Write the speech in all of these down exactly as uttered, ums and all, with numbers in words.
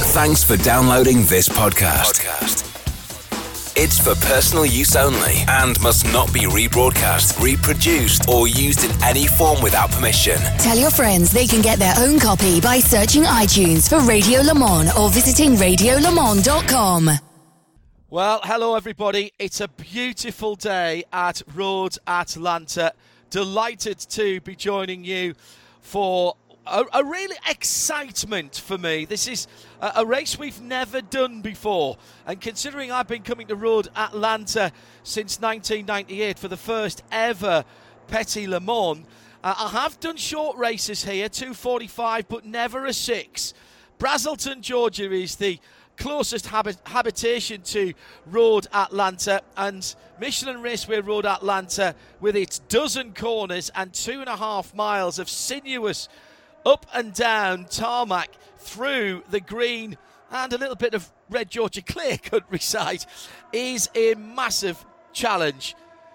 Thanks for downloading this podcast. podcast. It's for personal use only and must not be rebroadcast, reproduced, or used in any form without permission. Tell your friends they can get their own copy by searching iTunes for Radio Le Mans or visiting radio le mans dot com. Well, hello everybody. It's a beautiful day at Road Atlanta. Delighted to be joining you for a, a real excitement for me. This is a, a race we've never done before. And considering I've been coming to Road Atlanta since nineteen ninety-eight for the first ever Petit Le Mans, uh, I have done short races here, two forty-five, but never a six. Braselton, Georgia is the closest habit- habitation to Road Atlanta, and Michelin Raceway Road Atlanta, with its dozen corners and two and a half miles of sinuous up and down tarmac through the green and a little bit of red Georgia clear countryside, is a massive challenge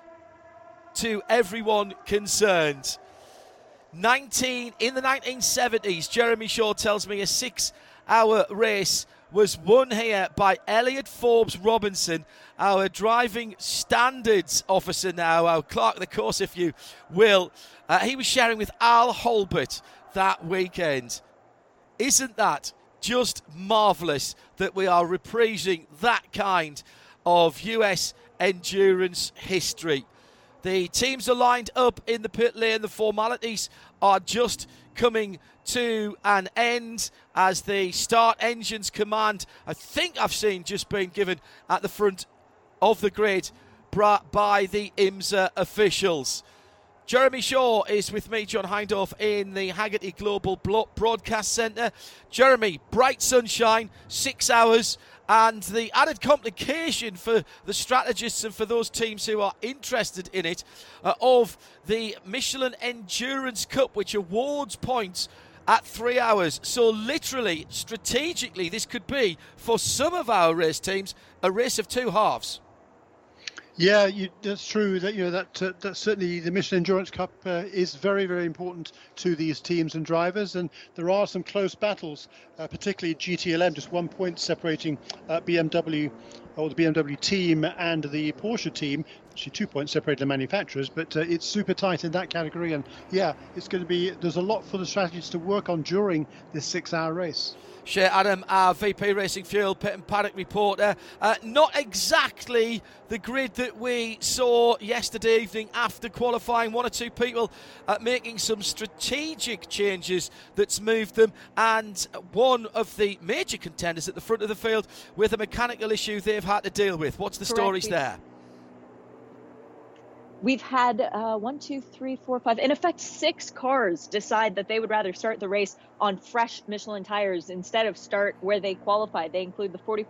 to everyone concerned. nineteen in the nineteen seventies, Jeremy Shaw tells me a six-hour race was won here by Elliot Forbes Robinson, our driving standards officer now, our clerk of the course, if you will. Uh, he was sharing with Al Holbert that weekend. Isn't that just marvellous that we are reprising that kind of U S endurance history? The teams are lined up in the pit lane. The formalities are just coming to an end as the start engines command, I think I've seen, just been given at the front of the grid by the IMSA officials. Jeremy Shaw is with me, John Hindhaugh, in the Haggerty Global Broadcast Centre. Jeremy, bright sunshine, six hours, and the added complication for the strategists and for those teams who are interested in it uh, of the Michelin Endurance Cup, which awards points at three hours. So literally, strategically, this could be, for some of our race teams, a race of two halves. Yeah, you, that's true. That you know that uh, that certainly the Michelin Endurance Cup uh, is very, very important to these teams and drivers, and there are some close battles, uh, particularly G T L M, just one point separating uh, B M W or the B M W team and the Porsche team. Actually, two points separating the manufacturers, but uh, it's super tight in that category. And yeah, it's going to be. There's a lot for the strategists to work on during this six-hour race. Shea Adam, our V P Racing Fuel pit and paddock reporter. Uh, not exactly the grid that we saw yesterday evening after qualifying. One or two people uh, making some strategic changes that's moved them, and one of the major contenders at the front of the field with a mechanical issue they've had to deal with. What's the Correct. stories there? We've had uh, one, two, three, four, five, in effect, six cars decide that they would rather start the race on fresh Michelin tires instead of start where they qualified. They include the forty.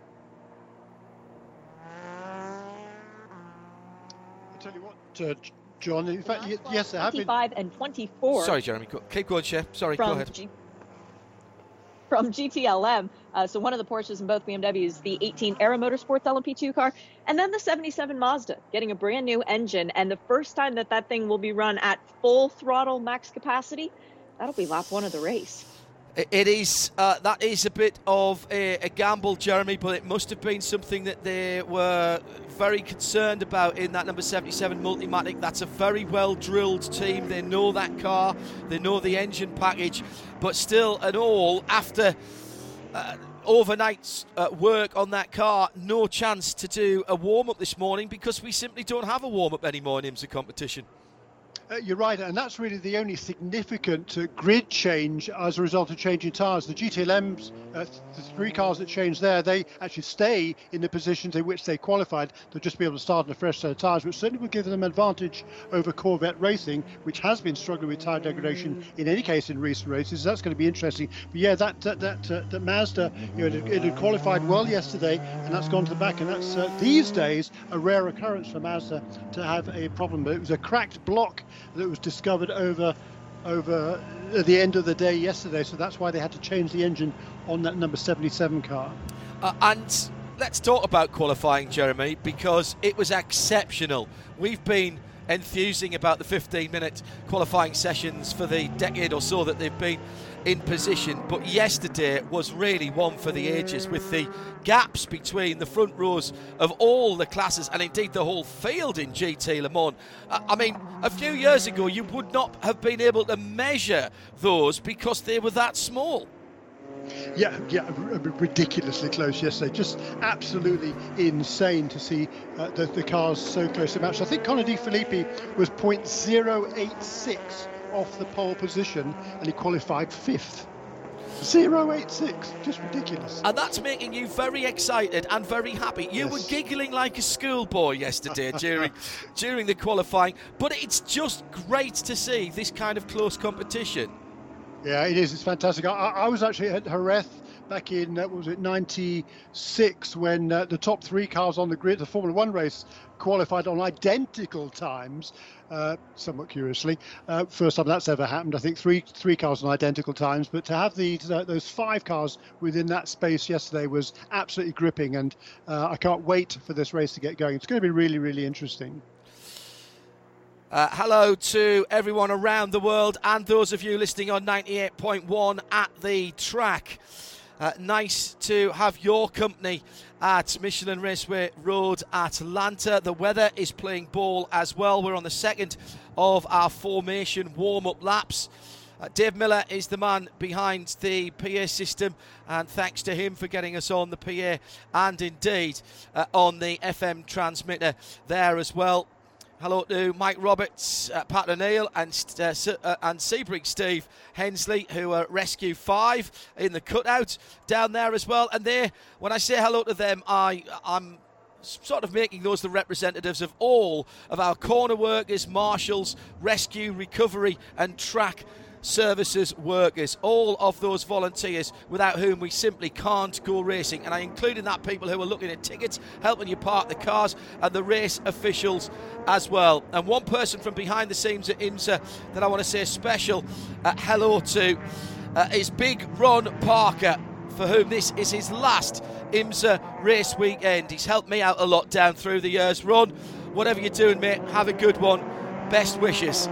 I'll tell you what, uh, John, in fact, y- yes, there have been. twenty-five and twenty-four. Sorry, Jeremy. Keep going, Shea. Sorry, from go ahead. G- from G T L M. Uh, so one of the Porsches and both B M Ws, the eighteen Aero Motorsports L M P two car, and then the seventy-seven Mazda getting a brand new engine. And the first time that that thing will be run at full throttle max capacity, that'll be lap one of the race. It is, uh, that is a bit of a, a gamble, Jeremy, but it must have been something that they were very concerned about in that number seventy-seven Multimatic. That's a very well-drilled team. They know that car, they know the engine package, but still and all, after uh, overnight uh, work on that car, no chance to do a warm-up this morning because we simply don't have a warm-up anymore in IMSA competition. Uh, you're right, and that's really the only significant uh, grid change as a result of changing tyres. The G T L M's, uh, the three cars that changed there, they actually stay in the positions in which they qualified. They'll just be able to start on a fresh set of tyres, which certainly will give them advantage over Corvette Racing, which has been struggling with tyre degradation in any case in recent races. So that's going to be interesting. But yeah, that that that, uh, that Mazda, you know, it, it had qualified well yesterday, and that's gone to the back, and that's uh, these days a rare occurrence for Mazda to have a problem. But it was a cracked block that was discovered over over at the end of the day yesterday, so that's why they had to change the engine on that number seventy-seven car. Uh, and let's talk about qualifying, Jeremy, because it was exceptional. We've been enthusing about the fifteen minute qualifying sessions for the decade or so that they've been in position, but yesterday was really one for the ages, with the gaps between the front rows of all the classes and indeed the whole field in G T Le Mans. I mean, a few years ago you would not have been able to measure those because they were that small. Yeah, yeah, ridiculously close yesterday. Just absolutely insane to see uh, the, the cars so close to match. I think Connor De Filippi was point zero eight six off the pole position, and he qualified fifth. zero eight six, just ridiculous. And that's making you very excited and very happy. You yes. were giggling like a schoolboy yesterday during during the qualifying, but it's just great to see this kind of close competition. Yeah, it is. It's fantastic. I, I was actually at Jerez back in, uh, what was it, ninety-six, when uh, the top three cars on the grid, the Formula One race, qualified on identical times, uh, somewhat curiously. Uh, first time that's ever happened. I think three three cars on identical times, but to have these, uh, those five cars within that space yesterday was absolutely gripping, and uh, I can't wait for this race to get going. It's going to be really, really interesting. Uh, hello to everyone around the world and those of you listening on ninety-eight point one at the track. Uh, nice to have your company at Michelin Raceway Road Atlanta. The weather is playing ball as well. We're on the second of our formation warm-up laps. Uh, Dave Miller is the man behind the P A system, and thanks to him for getting us on the P A and indeed uh, on the F M transmitter there as well. Hello to Mike Roberts, uh, Pat O'Neill and, uh, uh, and Sebring Steve Hensley, who are Rescue five in the cutout down there as well. And they, when I say hello to them, I, I'm sort of making those the representatives of all of our corner workers, marshals, rescue, recovery and track services workers, all of those volunteers without whom we simply can't go racing. And I include in that people who are looking at tickets, helping you park the cars, and the race officials as well. And one person from behind the scenes at IMSA that I want to say a special uh, hello to uh, is Big Ron Parker, for whom this is his last IMSA race weekend. He's helped me out a lot down through the years. Ron, whatever you're doing, mate, have a good one. Best wishes.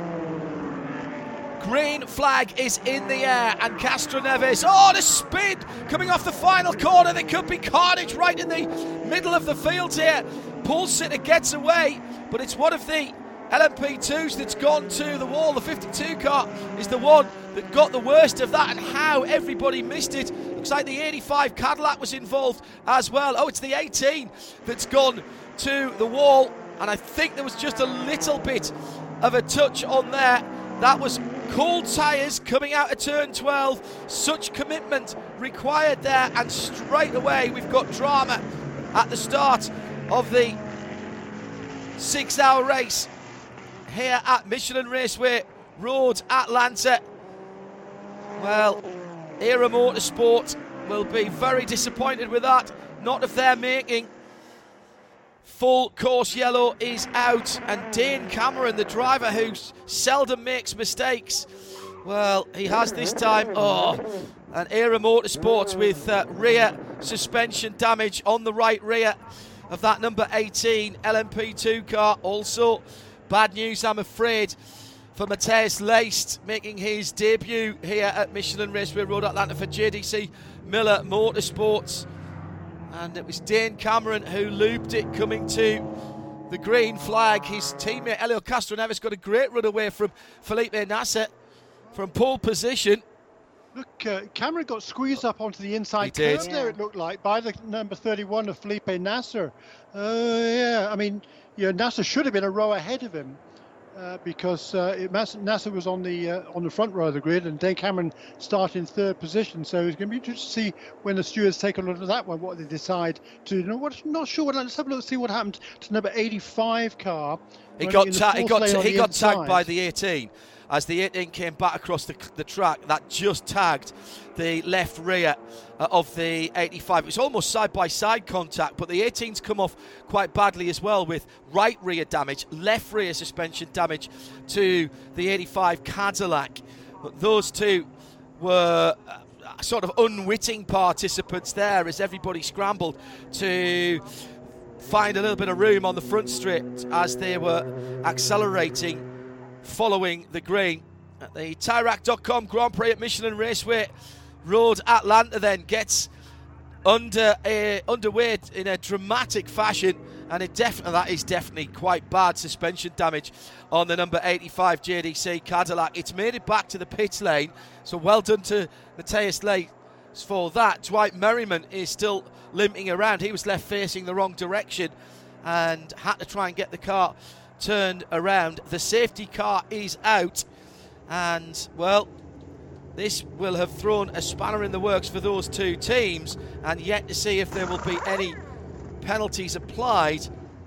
Green flag is in the air, and Castroneves, oh, the spin coming off the final corner. There could be carnage right in the middle of the field here. Paul Sitter gets away, but it's one of the L M P twos that's gone to the wall. The fifty-two car is the one that got the worst of that, and how everybody missed it. Looks like the eighty-five Cadillac was involved as well. Oh, it's the eighteen that's gone to the wall, and I think there was just a little bit of a touch on there. That was cold tyres coming out of turn twelve. Such commitment required there, and straight away we've got drama at the start of the six-hour race here at Michelin Raceway Road Atlanta. Well, Era Motorsport will be very disappointed with that. Not if they're making. Full course yellow is out, and Dane Cameron, the driver who seldom makes mistakes, well, he has this time. Oh, and Era Motorsports with uh, rear suspension damage on the right rear of that number eighteen L M P two car. Also, bad news, I'm afraid, for Matthias Leist, making his debut here at Michelin Raceway Road Atlanta for J D C Miller Motorsports. And it was Dane Cameron who looped it coming to the green flag. His teammate Helio Castroneves got a great run away from Felipe Nasser from pole position. Look, uh, Cameron got squeezed up onto the inside he curve did. there, it looked like, by the number thirty-one of Felipe Nasser. Uh, yeah, I mean, yeah, Nasser should have been a row ahead of him. Uh, because uh, it, Nasser was on the uh, on the front row of the grid, and Dane Cameron started in third position. So it's going to be interesting to see when the stewards take a look at that one, what they decide to. You know, what, not sure. What, let's have a look, see what happened to number eighty-five car. He got ta- he got ta- he got tagged by the eighteen. As the eighteen came back across the, the track, that just tagged the left rear uh, of the eighty-five. It was almost side-by-side contact, but the eighteen's come off quite badly as well, with right rear damage, left rear suspension damage to the eighty-five Cadillac. But those two were uh, sort of unwitting participants there as everybody scrambled to find a little bit of room on the front straight as they were accelerating following the green. at the Tyrac dot com Grand Prix at Michelin Raceway Road, Atlanta, then gets under uh, underway in a dramatic fashion, and it definitely that is definitely quite bad suspension damage on the number eighty-five J D C Cadillac. It's made it back to the pit lane, so well done to Matthias Leitz for that. Dwight Merriman is still limping around. He was left facing the wrong direction and had to try and get the car turned around. The safety car is out, and well, this will have thrown a spanner in the works for those two teams, and yet to see if there will be any penalties applied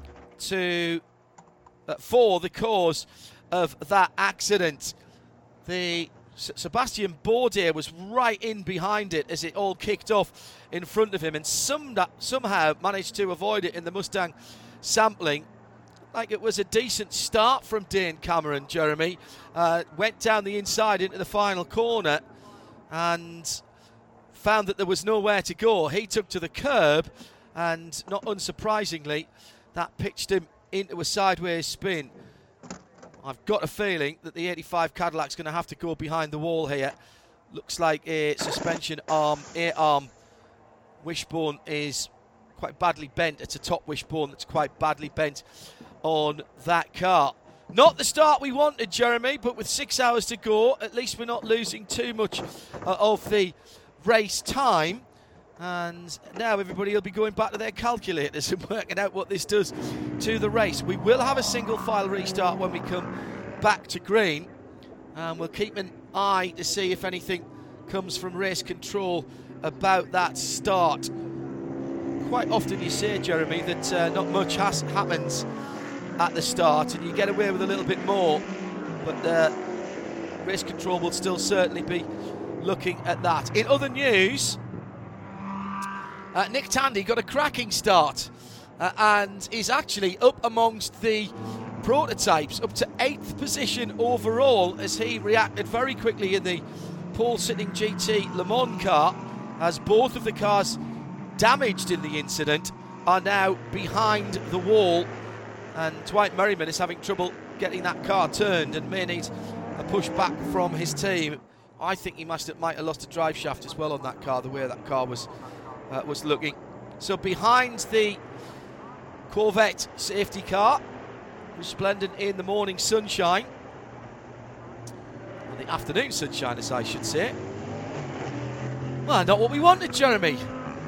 to uh, for the cause of that accident. The S- Sebastian Bourdais was right in behind it as it all kicked off in front of him, and some, somehow managed to avoid it in the Mustang sampling. Like it was a decent start from Dane Cameron, Jeremy. Uh, went down the inside into the final corner and found that there was nowhere to go. He took to the curb, and not unsurprisingly, that pitched him into a sideways spin. I've got a feeling that the eighty-five Cadillac's going to have to go behind the wall here. Looks like a suspension arm, A-arm wishbone is quite badly bent. It's a top wishbone that's quite badly bent on that car. Not the start we wanted, Jeremy, but with six hours to go, at least we're not losing too much uh, of the race time. And now everybody will be going back to their calculators and working out what this does to the race. We will have a single file restart when we come back to green, and we'll keep an eye to see if anything comes from race control about that start. Quite often you say, Jeremy, that uh, not much has happens at the start, and you get away with a little bit more, but uh, race control will still certainly be looking at that. In other news, uh, Nick Tandy got a cracking start uh, and is actually up amongst the prototypes, up to eighth position overall, as he reacted very quickly in the pole-sitting G T Le Mans car, as both of the cars damaged in the incident are now behind the wall, and Dwight Merriman is having trouble getting that car turned and may need a push back from his team. I think he must have, might have lost a drive shaft as well on that car, the way that car was uh, was looking. So behind the Corvette safety car, resplendent in the morning sunshine, or the afternoon sunshine as I should say. Well, not what we wanted, Jeremy.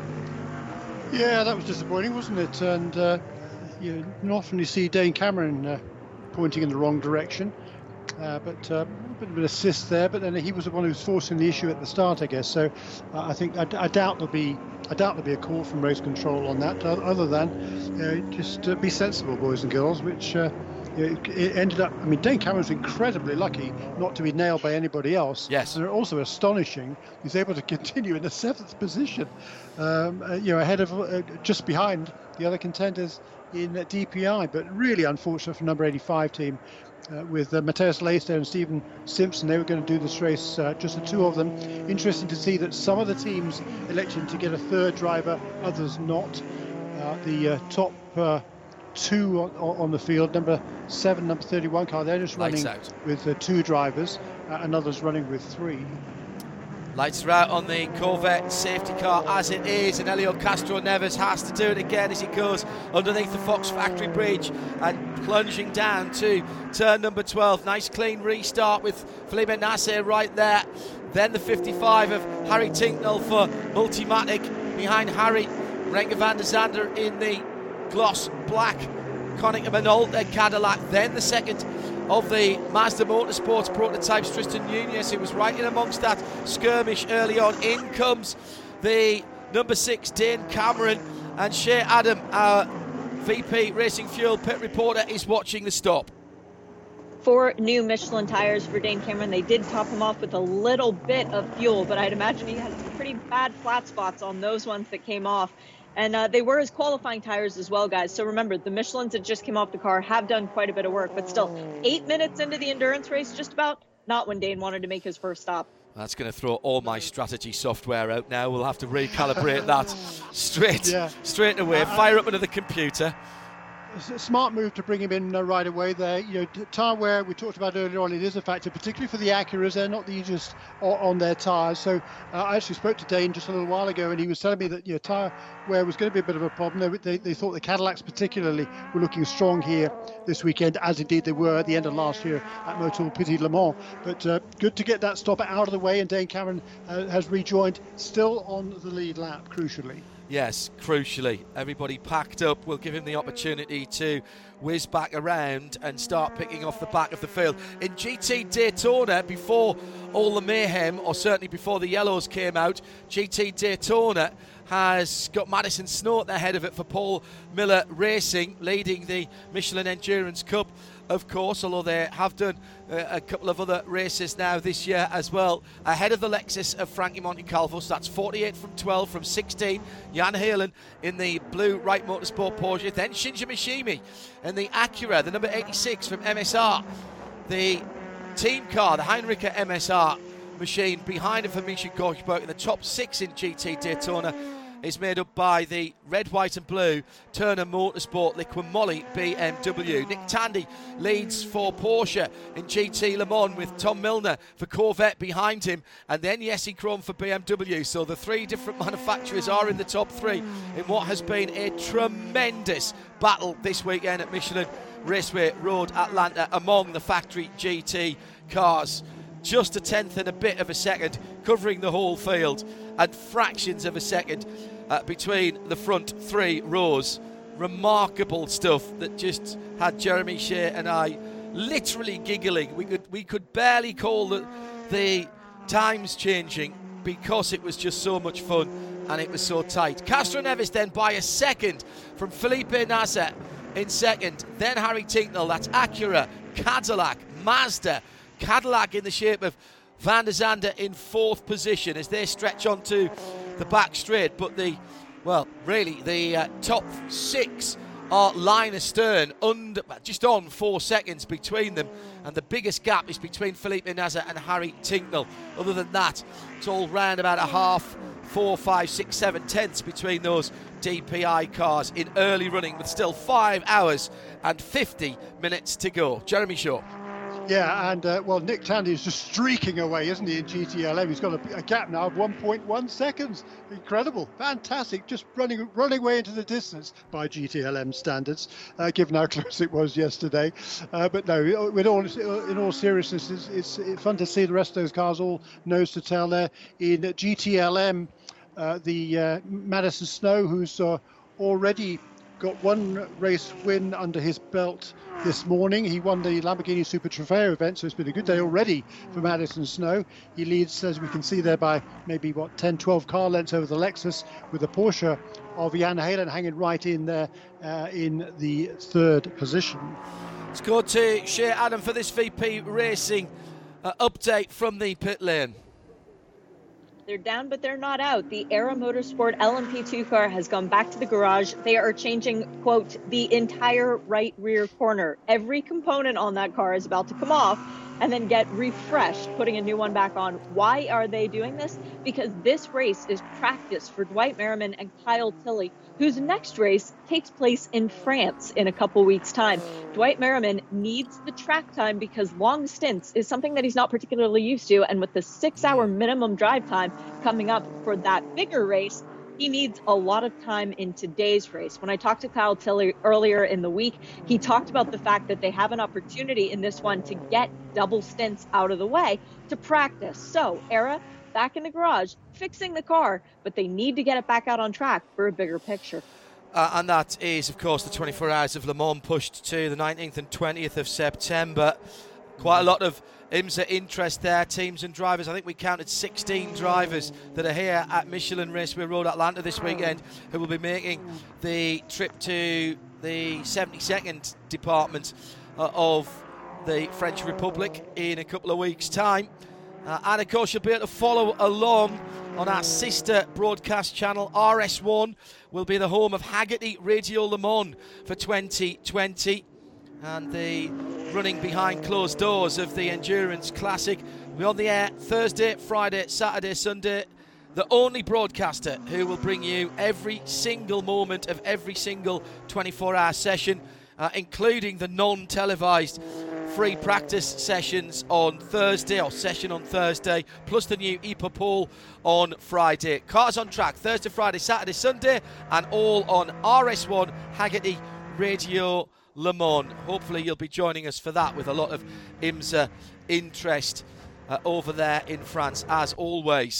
Yeah, that was disappointing, wasn't it? And uh, you not often you see Dane Cameron uh, pointing in the wrong direction, uh, but uh, a bit of an assist there. But then he was the one who was forcing the issue at the start, I guess. So uh, I think I, I doubt there'll be I doubt there'll be a call from race control on that, other than uh, just uh, be sensible, boys and girls. Which uh, it, it ended up. I mean, Dane Cameron was incredibly lucky not to be nailed by anybody else. Yes. And also astonishing, he's able to continue in the seventh position, um, uh, you know, ahead of uh, just behind the other contenders in uh, D P I. But really unfortunate for number eighty-five team. Uh, with uh, Matthias Leitz and Stephen Simpson. They were going to do this race, uh, just the two of them. Interesting to see that some of the teams elected to get a third driver, others not. Uh, the uh, top uh, two on, on the field, number seven, number thirty-one car, they're just Lights running out. with uh, two drivers, uh, and others running with three. Lights are out on the Corvette safety car as it is, and Helio Castro Neves has to do it again as he goes underneath the Fox Factory Bridge and plunging down to turn number twelve. Nice clean restart with Felipe Nasser right there. Then the fifty-five of Harry Tinknell for Multimatic behind Harry. Renger van der Zande in the gloss black Konica Minolta Cadillac. Then the second of the Mazda Motorsports prototypes, Tristan Nunez, who was right in amongst that skirmish early on. In comes the number six, Dane Cameron, and Shea Adam, our V P Racing Fuel pit reporter, is watching the stop. Four new Michelin tires for Dane Cameron. They did top him off with a little bit of fuel, but I'd imagine he has some pretty bad flat spots on those ones that came off. And uh, they were his qualifying tires as well, guys. So remember, the Michelins that just came off the car have done quite a bit of work, but still, eight minutes into the endurance race, just about, not when Dane wanted to make his first stop. That's going to throw all my strategy software out now. We'll have to recalibrate that straight, Yeah. straight away. Fire up another computer. a smart move to bring him in uh, right away there. You know, tyre wear we talked about earlier on, it is a factor, particularly for the Acuras. They're not the easiest on, on their tyres. So uh, I actually spoke to Dane just a little while ago, and he was telling me that you know, tyre wear was going to be a bit of a problem. They, they, they thought the Cadillacs particularly were looking strong here this weekend, as indeed they were at the end of last year at Motul Petit Le Mans. But uh, good to get that stop out of the way, and Dane Cameron uh, has rejoined, still on the lead lap, crucially. Yes, crucially. Everybody packed up. We'll give him the opportunity to whiz back around and start picking off the back of the field. In G T Daytona, before all the mayhem, or certainly before the yellows came out, G T Daytona has got Madison Snow at the head of it for Paul Miller Racing, leading the Michelin Endurance Cup, of course, although they have done uh, a couple of other races now this year as well. Ahead of the Lexus of Frankie Montecalvo, so that's forty-eight from twelve from sixteen. Jan Heylen in the blue Wright Motorsport Porsche. Then Shinji Mishimi in the Acura, the number eighty-six from M S R. The team car, the Heinricha M S R machine behind him for Misha Kochberg. In the top six in G T Daytona is made up by the red, white and blue Turner Motorsport Liqui Moly B M W. Nick Tandy leads for Porsche in G T Le Mans with Tom Milner for Corvette behind him, and then Jesse Krohn for B M W. So the three different manufacturers are in the top three in what has been a tremendous battle this weekend at Michelin Raceway Road Atlanta among the factory G T cars. Just a tenth and a bit of a second covering the whole field, and fractions of a second uh, between the front three rows. Remarkable stuff that just had Jeremy Shea and I literally giggling. We could we could barely call the, the times changing because it was just so much fun and it was so tight. Castro Neves then by a second from Felipe Nasser in second, then Harry Tincknell. That's Acura, Cadillac, Mazda, Cadillac in the shape of Van der Zande in fourth position as they stretch onto the back straight. But the, well, really, the uh, top six are line astern, under, just on four seconds between them. And the biggest gap is between Felipe Nasser and Harry Tincknell. Other than that, it's all round about a half, four, five, six, seven tenths between those D P I cars in early running with still five hours and fifty minutes to go. Jeremy Shaw. Yeah, and uh, well, Nick Tandy is just streaking away, isn't he, in G T L M? He's got a, a gap now of one point one seconds. Incredible, fantastic, just running running away into the distance by G T L M standards, uh, given how close it was yesterday. Uh, but no, with all, in all seriousness, it's, it's fun to see the rest of those cars all nose to tail there. In G T L M, uh, the uh, Madison Snow, who's uh, already got one race win under his belt this morning. He won the Lamborghini Super Trofeo event, so it's been a good day already for Madison Snow. He leads, as we can see there, by maybe, what, ten, twelve car lengths over the Lexus, with the Porsche of Jan Heylen hanging right in there uh, in the third position. Let's go to Shea Adam for this V P Racing uh, update from the pit lane. They're down, but they're not out. The Era Motorsport L M P two car has gone back to the garage. They are changing, quote, the entire right rear corner. Every component on that car is about to come off and then get refreshed, putting a new one back on. Why are they doing this? Because this race is practice for Dwight Merriman and Kyle Tilley, whose next race takes place in France in a couple weeks' time. Dwight Merriman needs the track time because long stints is something that he's not particularly used to, and with the six-hour minimum drive time coming up for that bigger race, he needs a lot of time in today's race. When I talked to Kyle Tilley earlier in the week, he talked about the fact that they have an opportunity in this one to get double stints out of the way to practice. So, Era, back in the garage, fixing the car, but they need to get it back out on track for a bigger picture. Uh, and that is, of course, the twenty-four Hours of Le Mans pushed to the nineteenth and twentieth of September. Quite a lot of IMSA interest there, teams and drivers. I think we counted sixteen drivers that are here at Michelin Raceway Road Atlanta this weekend who will be making the trip to the seventy-second department uh, of the French Republic in a couple of weeks' time. Uh, and of course, you'll be able to follow along on our sister broadcast channel. R S one will be the home of Haggerty Radio Le Mans for twenty twenty. And the running behind closed doors of the Endurance Classic. We're on the air Thursday, Friday, Saturday, Sunday. The only broadcaster who will bring you every single moment of every single twenty-four hour session. uh, including the non-televised free practice sessions on Thursday, or session on Thursday, plus the new E P A poll on Friday. Cars on track Thursday, Friday, Saturday, Sunday, and all on R S one Hagerty Radio Le Mans. Hopefully you'll be joining us for that, with a lot of IMSA interest uh, over there in France, as always.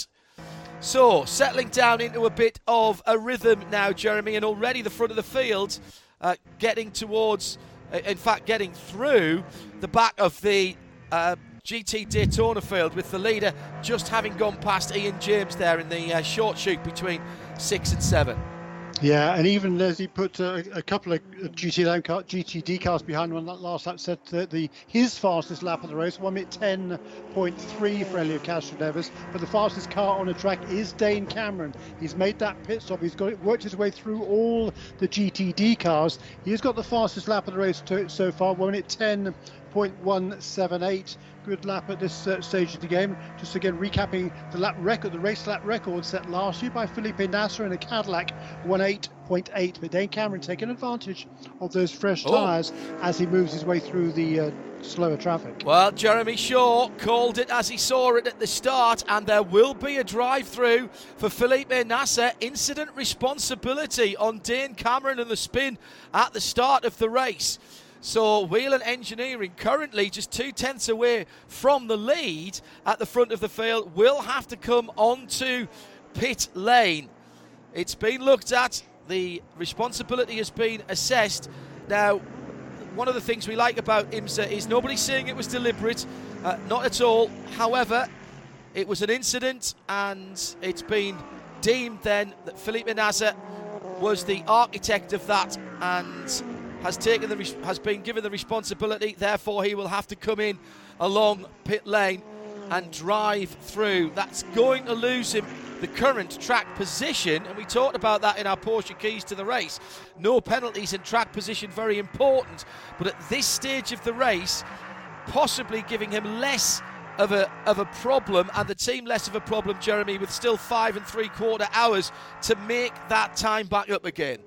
So, settling down into a bit of a rhythm now, Jeremy, and already the front of the field uh, getting towards, uh, in fact, getting through the back of the uh, G T Daytona field, with the leader just having gone past Ian James there in the uh, short chute between six and seven. Yeah, and even as he put uh, a couple of G T L M car, G T D cars behind him on that last lap, set the, the his fastest lap of the race, one minute ten point three for Helio Castroneves. But the fastest car on the track is Dane Cameron. He's made that pit stop. He's got it, worked his way through all the G T D cars. He's got the fastest lap of the race to, so far, one minute ten point one seven eight. Good lap at this uh, stage of the game. Just again recapping the lap record, the race lap record set last year by Felipe Nasser in a Cadillac, one eight point eight. But Dane Cameron taking advantage of those fresh oh. tyres as he moves his way through the uh, slower traffic. Well, Jeremy Shaw called it as he saw it at the start, and there will be a drive-through for Felipe Nasser. Incident responsibility on Dane Cameron and the spin at the start of the race. So Whelen Engineering, currently just two tenths away from the lead at the front of the field, will have to come onto pit lane. It's been looked at. The responsibility has been assessed. Now, one of the things we like about IMSA is nobody's saying it was deliberate. Uh, not at all. However, it was an incident, and it's been deemed then that Felipe Nasser was the architect of that, and has taken the has been given the responsibility. Therefore, he will have to come in along pit lane and drive through. That's going to lose him the current track position, and we talked about that in our Porsche Keys to the Race. No penalties in track position, very important, but at this stage of the race, possibly giving him less of a of a problem, and the team less of a problem, Jeremy, with still five and three quarter hours to make that time back up again.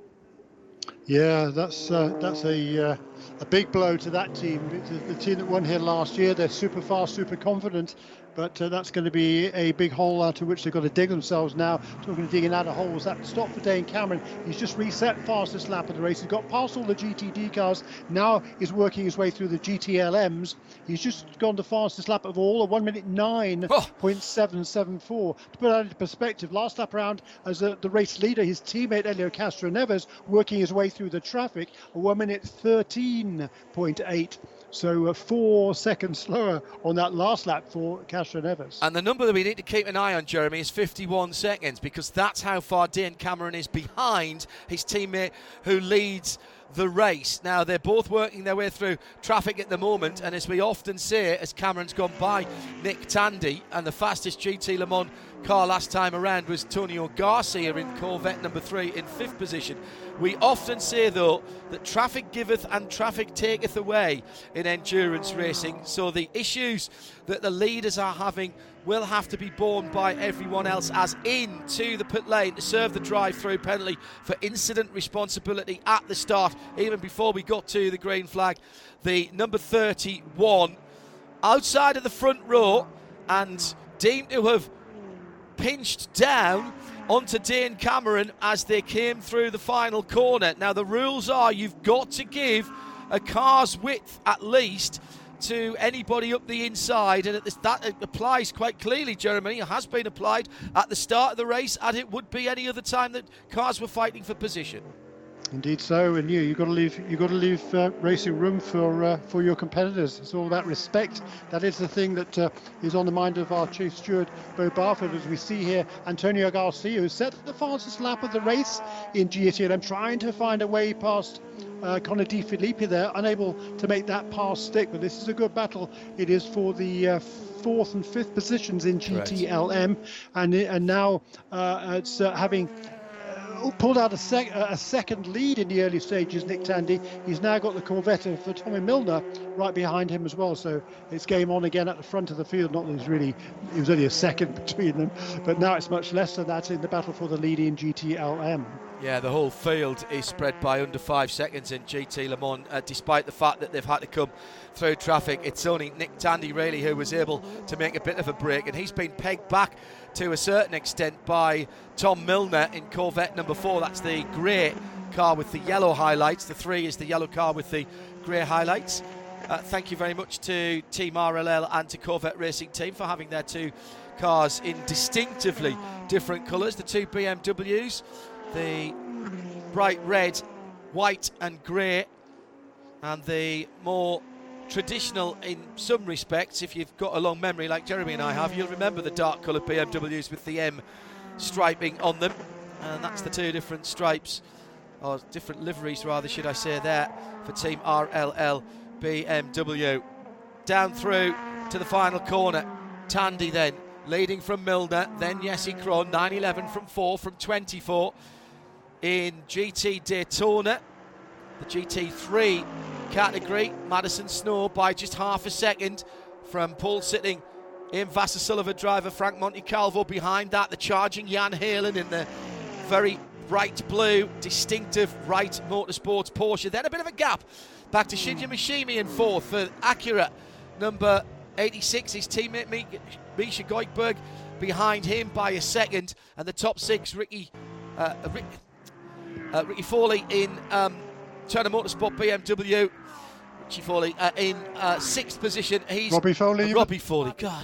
Yeah, that's uh, that's a uh, a big blow to that team. It's the team that won here last year. They're super fast, super confident, but uh, that's going to be a big hole out of which they've got to dig themselves now. Talking of digging out of holes, that stop for Dane Cameron. He's just reset fastest lap of the race. He's got past all the G T D cars. Now he's working his way through the G T L Ms. He's just gone the fastest lap of all, a one minute nine point seven seven four. To put that into perspective, last lap round as a, the race leader, his teammate Helio Castroneves working his way through the traffic, a one minute thirteen point eight. So uh, four seconds slower on that last lap for Castroneves. And the number that we need to keep an eye on, Jeremy, is fifty-one seconds, because that's how far Dane Cameron is behind his teammate who leads the race. Now, they're both working their way through traffic at the moment, and as we often say, as Cameron's gone by Nick Tandy, and the fastest G T Le Mans car last time around was Tonio Garcia in Corvette number three in fifth position. We often say, though, that traffic giveth and traffic taketh away in endurance racing, so the issues that the leaders are having will have to be borne by everyone else, as into the pit lane to serve the drive-through penalty for incident responsibility at the start, even before we got to the green flag. The number thirty-one outside of the front row and deemed to have pinched down onto Dane Cameron as they came through the final corner. Now, the rules are you've got to give a car's width at least to anybody up the inside, and at this, that applies quite clearly, Jeremy. It has been applied at the start of the race, and it would be any other time that cars were fighting for position. Indeed so, and you you've got to leave you've got to leave uh, racing room for uh, for your competitors. It's all about respect. That is the thing that uh, is on the mind of our chief steward, Bo Barford, as we see here. Antonio Garcia, who set the fastest lap of the race in G T L M, trying to find a way past uh, Connor De Filippi there, unable to make that pass stick. But this is a good battle. It is for the uh, fourth and fifth positions in G T L M, and and now uh, it's uh, having pulled out a, sec- a second lead in the early stages, Nick Tandy. He's now got the Corvette for Tommy Milner right behind him as well. So it's game on again at the front of the field. Not that it's really, it was only a second between them, but now it's much less than that in the battle for the lead in G T L M. Yeah, the whole field is spread by under five seconds in G T Le Mans, uh, despite the fact that they've had to come through traffic. It's only Nick Tandy really who was able to make a bit of a break, and he's been pegged back to a certain extent by Tom Milner in Corvette number four. That's the grey car with the yellow highlights. The three is the yellow car with the grey highlights. Uh, thank you very much to Team R L L and to Corvette Racing Team for having their two cars in distinctively different colours. The two B M Ws, the bright red, white and grey, and the more traditional in some respects, if you've got a long memory like Jeremy and I have, you'll remember the dark coloured B M Ws with the M striping on them, and that's the two different stripes, or different liveries rather should I say, there for Team R L L B M W. Down through to the final corner, Tandy then leading from Milner, then Jesse Krohn, nine eleven from four, from twenty-four in G T Daytona. The G T three category, Madison Snow by just half a second from pole sitting in Vassar Sullivan driver Frank Montecalvo. Behind that, the charging Jan Halen in the very bright blue, distinctive Wright Motorsports Porsche. Then a bit of a gap back to Shinji Mishimi in fourth for Acura number eighty-six, his teammate Misha Goikberg behind him by a second, and the top six, Ricky uh, Rick, uh, Ricky Foley in um, Turner Motorsport B M W, Richie Foley uh, in uh, sixth position. He's Robbie Foley. Uh, Robbie Foley, God.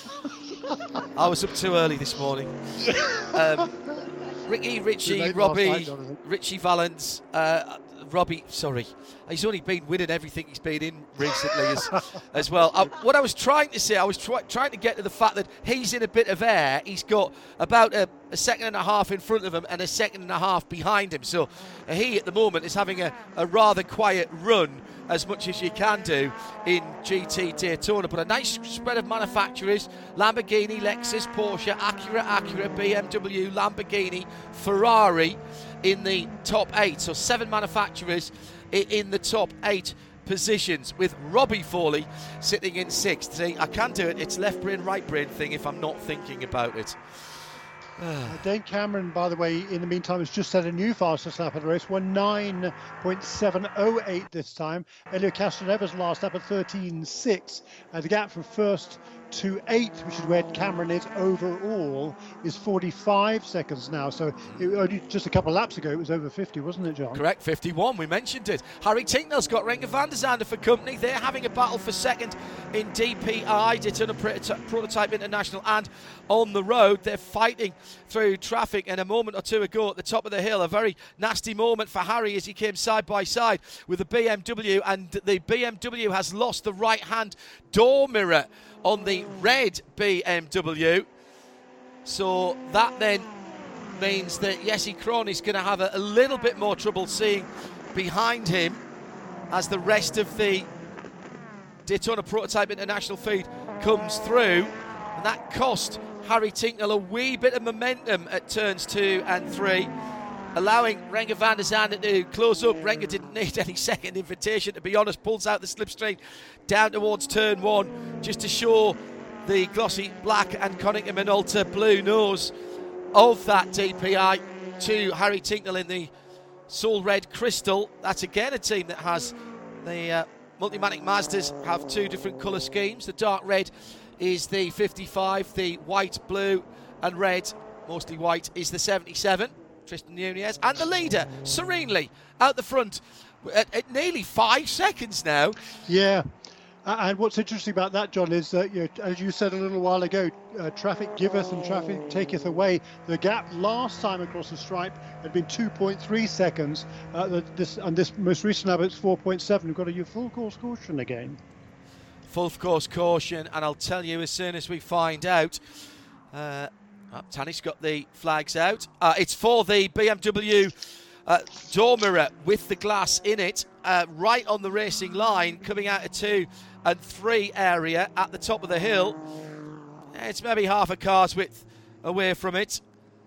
I was up too early this morning. Um, Ricky, Richie, Robbie, night, Richie Valens, uh, Robbie, sorry. He's only been winning everything he's been in recently as, as well. I, what I was trying to say, I was try, trying to get to the fact that he's in a bit of air. He's got about a, a second and a half in front of him and a second and a half behind him. So uh, he, at the moment, is having a, a rather quiet run, as much as you can do in G T Daytona. But a nice spread of manufacturers: Lamborghini, Lexus, Porsche, Acura, Acura, B M W, Lamborghini, Ferrari in the top eight. So seven manufacturers in the top eight positions, with Robbie Foley sitting in sixth. See, I can do it. It's left brain, right brain thing if I'm not thinking about it. uh, Dane Cameron, by the way, in the meantime, has just set a new fastest lap of the race, won nine point seven oh eight this time. Elio Castroneves last lap at thirteen six. Uh, the gap from first to eighth, which is where Cameron is overall, is forty-five seconds now. So it, only just a couple of laps ago, it was over fifty, wasn't it, John? Correct, fifty-one, we mentioned it. Harry Tinknell's got Renger van der Zande for company. They're having a battle for second in D P I, Daytona Prototype International, and on the road. They're fighting through traffic, and a moment or two ago at the top of the hill, a very nasty moment for Harry as he came side by side with the B M W, and the B M W has lost the right-hand door mirror on the red B M W. So that then means that Jesse Krohn is going to have a, a little bit more trouble seeing behind him as the rest of the Daytona Prototype International feed comes through. And that cost Harry Tinknell a wee bit of momentum at turns two and three, allowing Renger van der Zande to close up. Renger didn't need any second invitation, to be honest. Pulls out the slipstream down towards turn one just to show the glossy black and Konica Minolta blue nose of that D P I to Harry Tinknell in the Soul Red Crystal. That's again a team that has the uh, Multimatic Mazdas have two different colour schemes. The dark red is the fifty-five, the white, blue and red, mostly white, is the seventy-seven. Tristan Nunez, and the leader serenely out the front at, at nearly five seconds now. Yeah, uh, and what's interesting about that, John, is that, you know, as you said a little while ago, uh, traffic giveth and traffic taketh away. The gap last time across the stripe had been two point three seconds. Uh, the, this and this most recent lap it's four point seven. We've got a full course caution again. Full course caution, and I'll tell you as soon as we find out. Uh, Oh, Tanny's got the flags out. Uh, it's for the B M W uh, door mirror with the glass in it, uh, right on the racing line, coming out of two and three area at the top of the hill. It's maybe half a car's width away from it.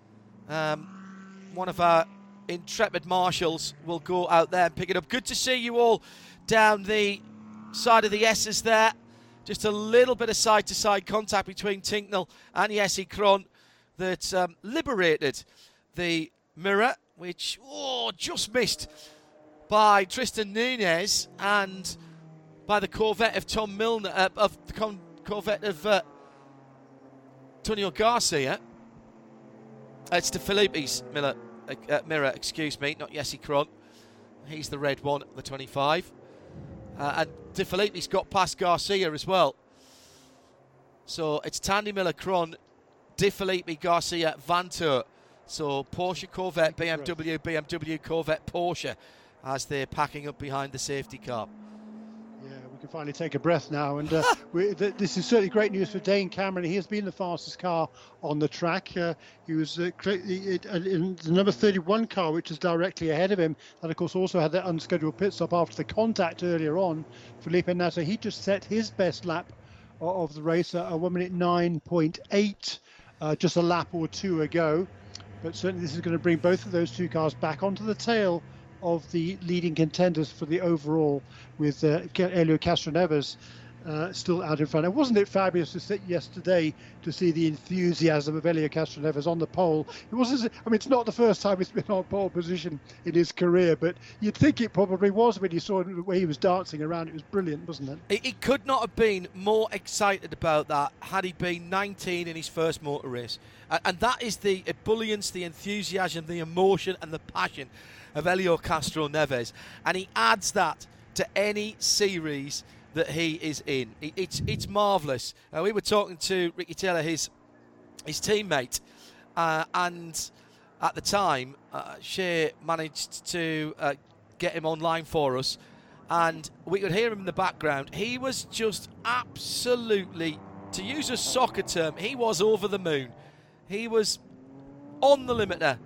Um, one of our intrepid marshals will go out there and pick it up. Good to see you all down the side of the S's there. Just a little bit of side-to-side contact between Tinknell and Jesse Krohn that um, liberated the mirror which, oh, just missed by Tristan Nunez and by the Corvette of Tom Milner, uh, of the con- Corvette of uh, Antonio Garcia. Uh, it's De Filippi's Miller, uh, uh, mirror, excuse me, not Jesse Krohn. He's the red one, the twenty-five. Uh, and De Filippi's got past Garcia as well. So it's Tandy Miller, Krohn, De Filippi, Garcia, Vanthoor. So Porsche, Corvette, B M W, B M W, Corvette, Porsche, as they're packing up behind the safety car. Yeah, we can finally take a breath now. And uh, we, th- this is certainly great news for Dane Cameron. He has been the fastest car on the track. Uh, he was uh, cra- it, uh, in the number thirty-one car, which is directly ahead of him. That, of course, also had that unscheduled pit stop after the contact earlier on. Felipe Nasr, he just set his best lap of the race, uh, a one minute nine point eight, uh, just a lap or two ago. But certainly this is going to bring both of those two cars back onto the tail of the leading contenders for the overall, with uh, Helio Castroneves uh, still out in front. And wasn't it fabulous to sit yesterday to see the enthusiasm of Helio Castroneves on the pole? It wasn't. I mean, it's not the first time he's been on pole position in his career, but you'd think it probably was when you saw the way he was dancing around. It was brilliant, wasn't it? He, he could not have been more excited about that had he been nineteen in his first motor race. And, and that is the ebullience, the enthusiasm, the emotion and the passion of Helio Castroneves. And he adds that to any series that he is in. It, it's it's marvellous. Uh, we were talking to Ricky Taylor, his his teammate, uh, and at the time, uh, Shea managed to uh, get him online for us, and we could hear him in the background. He was just absolutely, to use a soccer term, he was over the moon. He was on the limiter.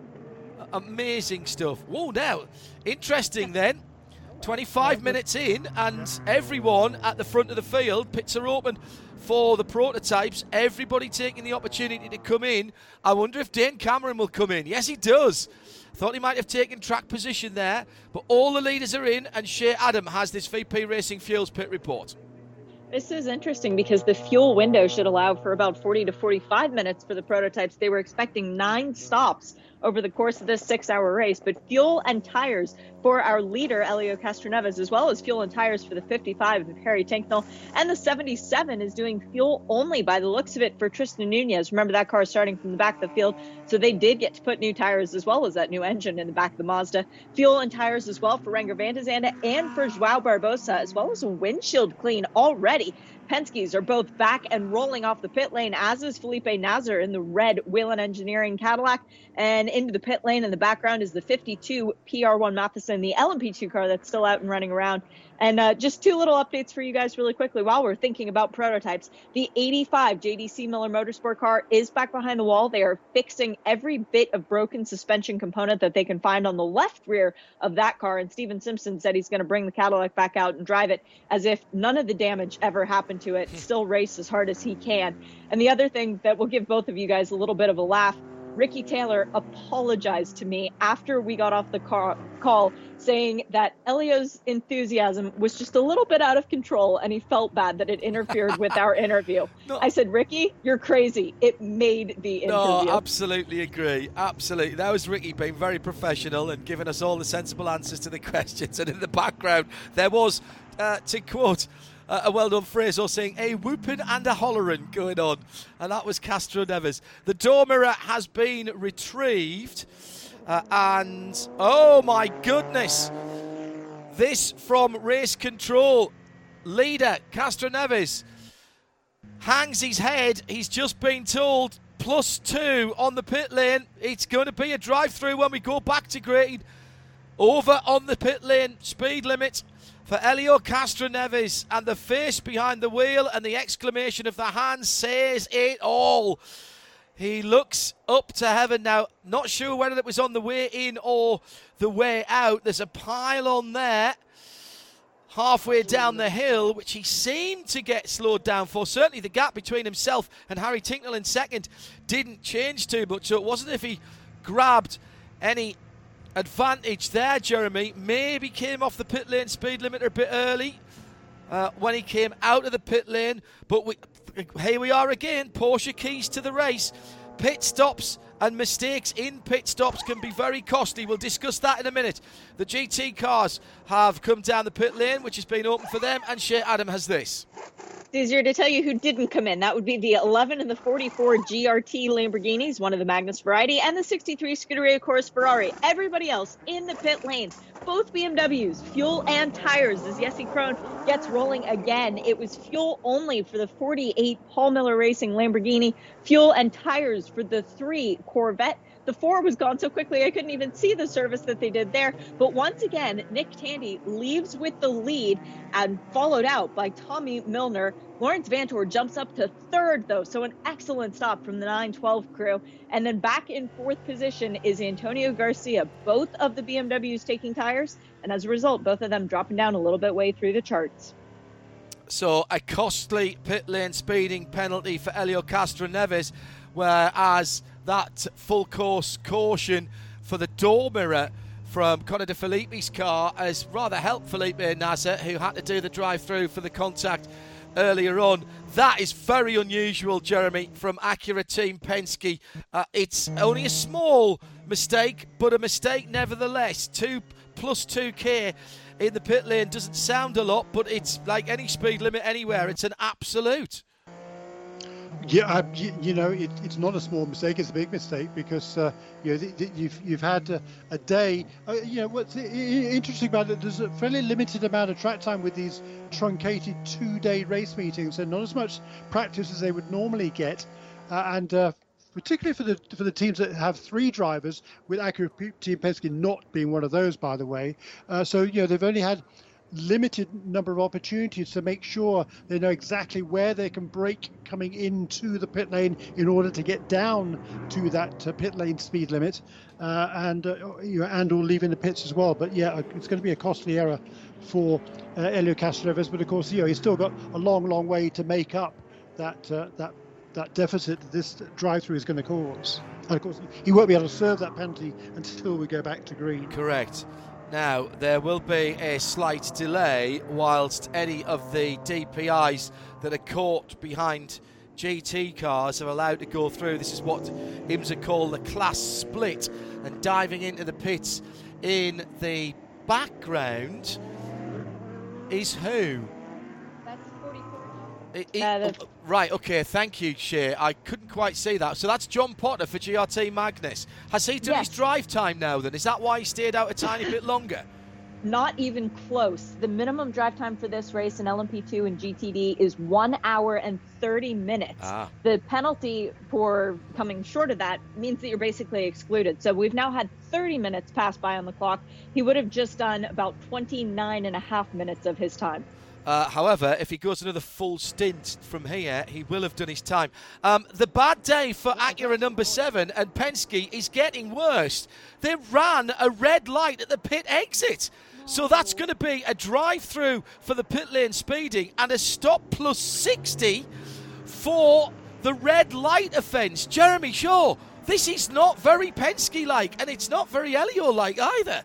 Amazing stuff. Whoa, now, interesting then. twenty-five minutes in, and everyone at the front of the field, pits are open for the prototypes. Everybody taking the opportunity to come in. I wonder if Dane Cameron will come in. Yes, he does. Thought he might have taken track position there, but all the leaders are in, and Shea Adam has this V P Racing Fuels pit report. This is interesting because the fuel window should allow for about forty to forty-five minutes for the prototypes. They were expecting nine stops over the course of this six-hour race, but fuel and tires for our leader, Helio Castroneves, as well as fuel and tires for the fifty-five of Harry Tincknell, and the seventy-seven is doing fuel only by the looks of it for Tristan Nunez. Remember, that car is starting from the back of the field, so they did get to put new tires as well as that new engine in the back of the Mazda. Fuel and tires as well for Renger van de Zande and for João Barbosa, as well as a windshield clean already. Penske's are both back and rolling off the pit lane, as is Felipe Nasr in the red Whelen Engineering Cadillac. And into the pit lane in the background is the fifty-two P R one Matheson, the L M P two car that's still out and running around. And uh, just two little updates for you guys really quickly while we're thinking about prototypes. The eighty-five J D C Miller Motorsport car is back behind the wall. They are fixing every bit of broken suspension component that they can find on the left rear of that car. And Steven Simpson said he's going to bring the Cadillac back out and drive it as if none of the damage ever happened to it. Still race as hard as he can. And the other thing that will give both of you guys a little bit of a laugh, Ricky Taylor apologized to me after we got off the car, call saying that Helio's enthusiasm was just a little bit out of control and he felt bad that it interfered with our interview. No. I said, Ricky, you're crazy. It made the interview. No, absolutely agree. Absolutely. That was Ricky being very professional and giving us all the sensible answers to the questions. And in the background, there was, uh, to quote, Uh, a well-done phrase, or saying a whooping and a hollering going on. And that was Castroneves. The door mirror has been retrieved. Uh, and, oh my goodness. This from race control. Leader, Castroneves, hangs his head. He's just been told plus two on the pit lane. It's going to be a drive-through when we go back to grade. Over on the pit lane, speed limit for Helio Castroneves, and the face behind the wheel and the exclamation of the hands says it all. He looks up to heaven now. Not sure whether it was on the way in or the way out. There's a pylon there halfway down the hill, which he seemed to get slowed down for. Certainly the gap between himself and Harry Tincknell in second didn't change too much, so it wasn't as if he grabbed any advantage there. Jeremy maybe came off the pit lane speed limiter a bit early uh, when he came out of the pit lane, but we, here we are again. Porsche keys to the race. Pit stops and mistakes in pit stops can be very costly. We'll discuss that in a minute. The G T cars have come down the pit lane, which has been open for them, and Shea Adam has this. It's easier to tell you who didn't come in. That would be the eleven and the forty-four G R T Lamborghinis, one of the Magnus variety, and the sixty-three Scuderia Corsa Ferrari. Everybody else in the pit lane. Both B M Ws, fuel and tires, as Jesse Krohn gets rolling again. It was fuel only for the forty-eight Paul Miller Racing Lamborghini, fuel and tires for the three Corvette. The four was gone so quickly I couldn't even see the service that they did there. But once again, Nick Tandy leaves with the lead and followed out by Tommy Milner. Lawrence Vantor jumps up to third, though, so an excellent stop from the nine twelve crew. And then back in fourth position is Antonio Garcia, both of the B M Ws taking tires, and as a result, both of them dropping down a little bit way through the charts. So a costly pit lane speeding penalty for Helio Castroneves, whereas that full course caution for the door mirror from Connor De Filippi's car has rather helped Felipe Nasser, who had to do the drive-through for the contact earlier on. That is very unusual, Jeremy, from Acura Team Penske. Uh, it's only a small mistake, but a mistake nevertheless. Two plus two K in the pit lane doesn't sound a lot, but it's like any speed limit anywhere. It's an absolute. Yeah, I, you, you know, it, it's not a small mistake; it's a big mistake because uh, you know the, the, you've you've had a, a day. Uh, you know what's interesting about it? There's a fairly limited amount of track time with these truncated two-day race meetings, and not as much practice as they would normally get, uh, and. Uh, particularly for the for the teams that have three drivers, with Acura Team Penske not being one of those, by the way. Uh, so, you know, they've only had limited number of opportunities to make sure they know exactly where they can brake coming into the pit lane in order to get down to that uh, pit lane speed limit, uh, and uh, you know, and or leaving the pits as well. But yeah, it's going to be a costly error for uh, Helio Castroneves. But of course, you know, he's still got a long, long way to make up that uh, that. that deficit that this drive-through is going to cause. And of course, he won't be able to serve that penalty until we go back to green. Correct. Now, there will be a slight delay whilst any of the D P Is that are caught behind G T cars are allowed to go through. This is what IMSA call the class split. And diving into the pits in the background is who? It, it, Yeah, oh, right, okay, thank you, Shea. I couldn't quite see that. So that's John Potter for G R T Magnus. Has he done Yes. his drive time now then? Is that why he stayed out a tiny bit longer? Not even close. The minimum drive time for this race in L M P two and G T D is one hour and thirty minutes. Ah. The penalty for coming short of that means that you're basically excluded. So we've now had thirty minutes pass by on the clock. He would have just done about twenty-nine and a half minutes of his time. Uh, however, if he goes another full stint from here, he will have done his time. Um, the bad day for Acura number seven and Penske is getting worse. They ran a red light at the pit exit. So that's going to be a drive-through for the pit lane speeding and a stop plus sixty for the red light offence. Jeremy Shaw, this is not very Penske-like, and it's not very Helio-like either.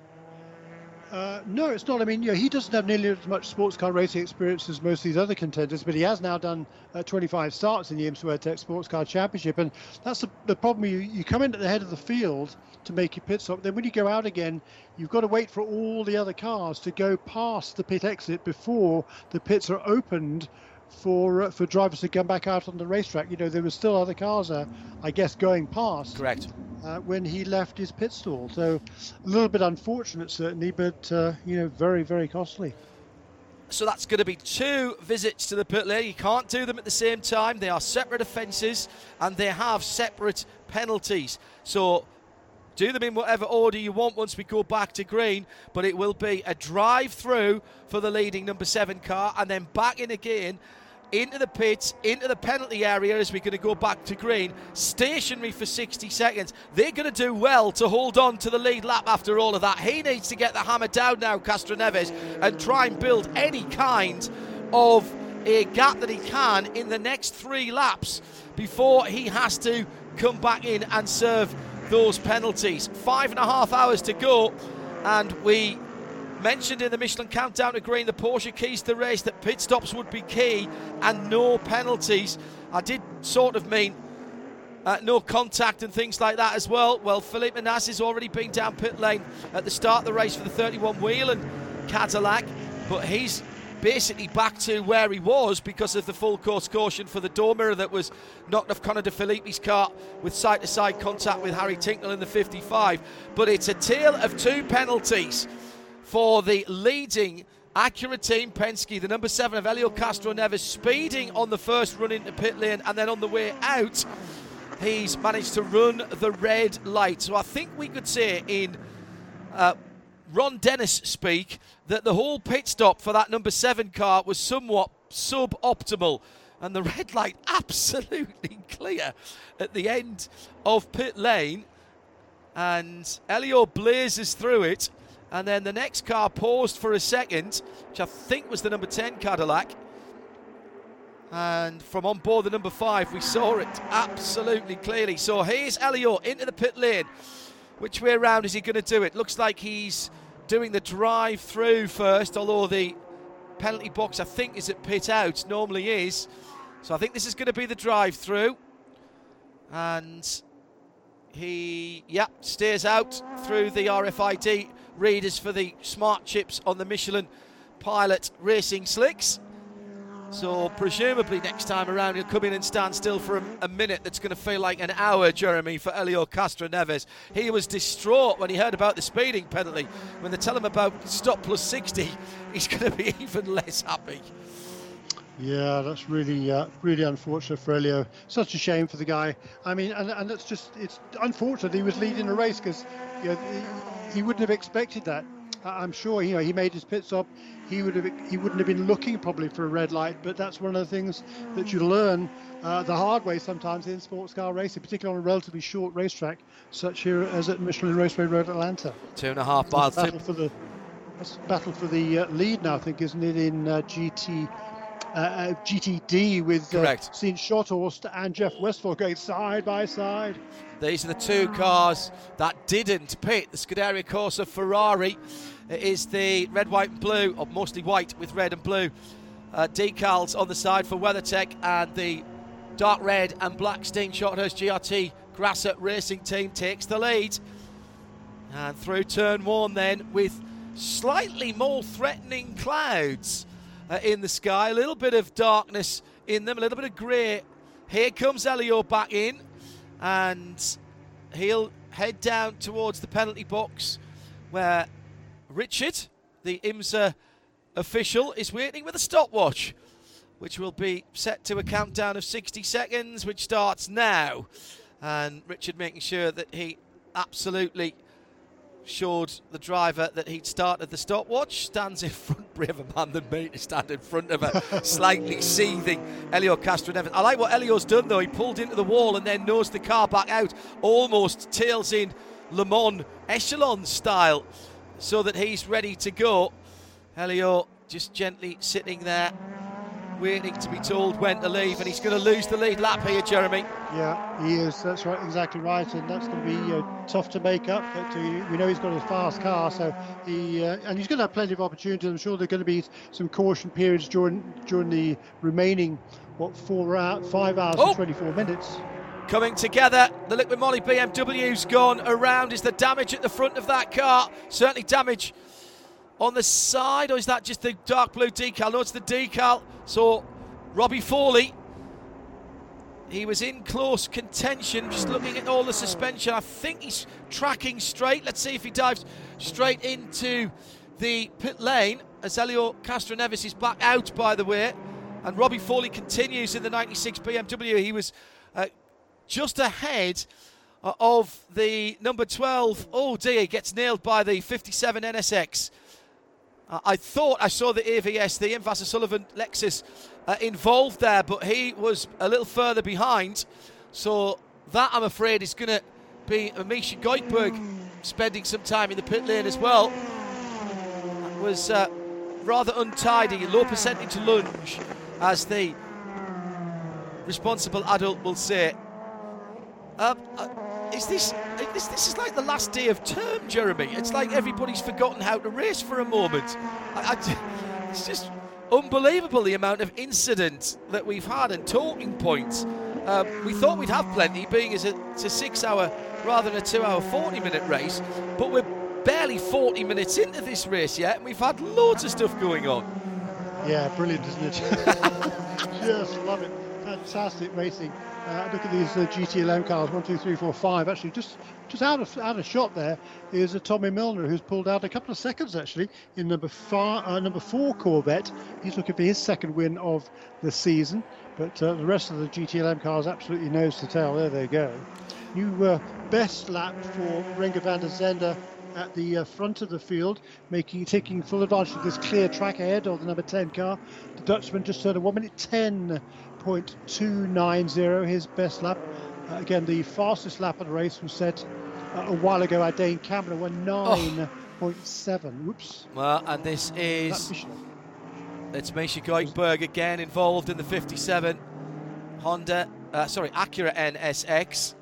Uh, no, it's not. I mean, you know, he doesn't have nearly as much sports car racing experience as most of these other contenders, but he has now done uh, twenty-five starts in the IMSA WeatherTech Sports Car Championship, and that's the, the problem. You, you come in at the head of the field to make your pit stop, then when you go out again, you've got to wait for all the other cars to go past the pit exit before the pits are opened for uh, for drivers to come back out on the racetrack. You know, there were still other cars, uh, I guess, going past. Correct. Uh, when he left his pit stall. So a little bit unfortunate, certainly, but, uh, you know, very, very costly. So that's going to be two visits to the pit lane. You can't do them at the same time. They are separate offences and they have separate penalties. So do them in whatever order you want once we go back to green, but it will be a drive-through for the leading number seven car and then back in again into the pits, into the penalty area as we're going to go back to green, stationary for sixty seconds. They're going to do well to hold on to the lead lap after all of that. He needs to get the hammer down now, Castroneves, and try and build any kind of a gap that he can in the next three laps before he has to come back in and serve those penalties. Five and a half hours to go, and we mentioned in the Michelin Countdown to Green, the Porsche keys to the race, that pit stops would be key and no penalties. I did sort of mean uh, no contact and things like that as well. Well, Felipe Nasr has already been down pit lane at the start of the race for the thirty-one Whelen Cadillac, but he's basically back to where he was because of the full course caution for the door mirror that was knocked off Connor De Phillippi's car with side-to-side contact with Harry Tinknell in the fifty-five. But it's a tale of two penalties for the leading Acura Team Penske. The number seven of Helio Castroneves speeding on the first run into pit lane, and then on the way out he's managed to run the red light. So I think we could say in uh, Ron Dennis speak that the whole pit stop for that number seven car was somewhat suboptimal, and the red light absolutely clear at the end of pit lane, and Helio blazes through it, and then the next car paused for a second, which I think was the number ten Cadillac, and from on board the number five we saw it absolutely clearly. So here's Helio into the pit lane. Which way around is he going to do it? Looks like he's doing the drive through first, although the penalty box I think is at pit out, normally is. So I think this is going to be the drive through, and he yeah stays out through the R F I D readers for the smart chips on the Michelin Pilot Racing slicks. So presumably next time around he'll come in and stand still for a, a minute that's going to feel like an hour, Jeremy, for Helio Castroneves. He was distraught when he heard about the speeding penalty. When they tell him about stop plus sixty, he's going to be even less happy. Yeah, that's really, uh, really unfortunate for Helio. Such a shame for the guy. I mean, and, and it's just, it's unfortunate he was leading the race, because you know, he, he wouldn't have expected that. I'm sure, you know, he made his pit stop. He would have, he wouldn't have been looking probably for a red light. But that's one of the things that you learn uh, the hard way sometimes in sports car racing, particularly on a relatively short racetrack, such here as at Michelin Raceway Road, Atlanta. Two and a half miles. Battle for the that's battle for the uh, lead now, I think, isn't it, in uh, G T uh, uh, G T D with uh, Sean Schotthorst and Jeff Westphal going side by side. These are the two cars that didn't pit. The Scuderia Corsa Ferrari. It is the red, white and blue, or mostly white with red and blue uh, decals on the side for WeatherTech, and the dark red and black Steen Shotthurst G R T Grasser Racing Team takes the lead. And through turn one then, with slightly more threatening clouds uh, in the sky, a little bit of darkness in them, a little bit of grey. Here comes Helio back in, and he'll head down towards the penalty box where Richard, the IMSA official, is waiting with a stopwatch, which will be set to a countdown of sixty seconds, which starts now. And Richard making sure that he absolutely showed the driver that he'd started the stopwatch. Stands in front, braver man than me to stand in front of a slightly seething Helio Castroneves. I like what Helio's done though. He pulled into the wall and then nosed the car back out, almost tails in Le Mans echelon style, so that he's ready to go. Helio just gently sitting there, waiting to be told when to leave, and he's going to lose the lead lap here, Jeremy. Yeah, he is. That's right, exactly right, and that's going to be uh, tough to make up. But uh, we know he's got a fast car, so he uh, and he's going to have plenty of opportunities. I'm sure there are going to be some caution periods during during the remaining what four hours, five hours oh. and twenty-four minutes. Coming together, the Liquid Moly B M W's gone around. Is the damage at the front of that car? Certainly damage on the side, or is that just the dark blue decal? No, it's the decal. So Robbie Foley, he was in close contention, just looking at all the suspension. I think he's tracking straight. Let's see if he dives straight into the pit lane, as Helio Castroneves is back out, by the way, and Robbie Foley continues in the ninety-six B M W. He was uh, just ahead uh, of the number twelve. Oh dear, he gets nailed by the fifty-seven N S X. Uh, I thought I saw the A V S, the Invas O'Sullivan Lexus, uh, involved there, but he was a little further behind. So that, I'm afraid, is going to be Misha Goldberg spending some time in the pit lane as well. That was uh, rather untidy, low percentage lunge, as the responsible adult will say. Um, uh, is this, this this is like the last day of term, Jeremy? It's like everybody's forgotten how to race for a moment. I, I, it's just unbelievable the amount of incident that we've had and talking points Um, we thought we'd have plenty, being as a, it's a six-hour rather than a two-hour forty-minute race, but we're barely forty minutes into this race yet, and we've had loads of stuff going on. Yeah, brilliant, isn't it? Just love it. Fantastic racing. Uh, look at these uh, G T L M cars, one, two, three, four, five. Actually, just just out of out of shot there is a Tommy Milner, who's pulled out a couple of seconds actually in number five, uh, number four Corvette. He's looking for his second win of the season. But uh, the rest of the G T L M cars absolutely nose to tail. There they go. New uh, best lap for Renger van der Zande at the uh, front of the field, making taking full advantage of this clear track ahead of the number ten car. The Dutchman just turned a one minute ten point two nine zero, his best lap. Uh, again, the fastest lap of the race was set uh, a while ago at Dane Cameron, one nine point seven. Oh. Whoops. Well, and this is it's Misha Goikhberg again involved in the fifty-seven Honda, uh, sorry, Acura N S X.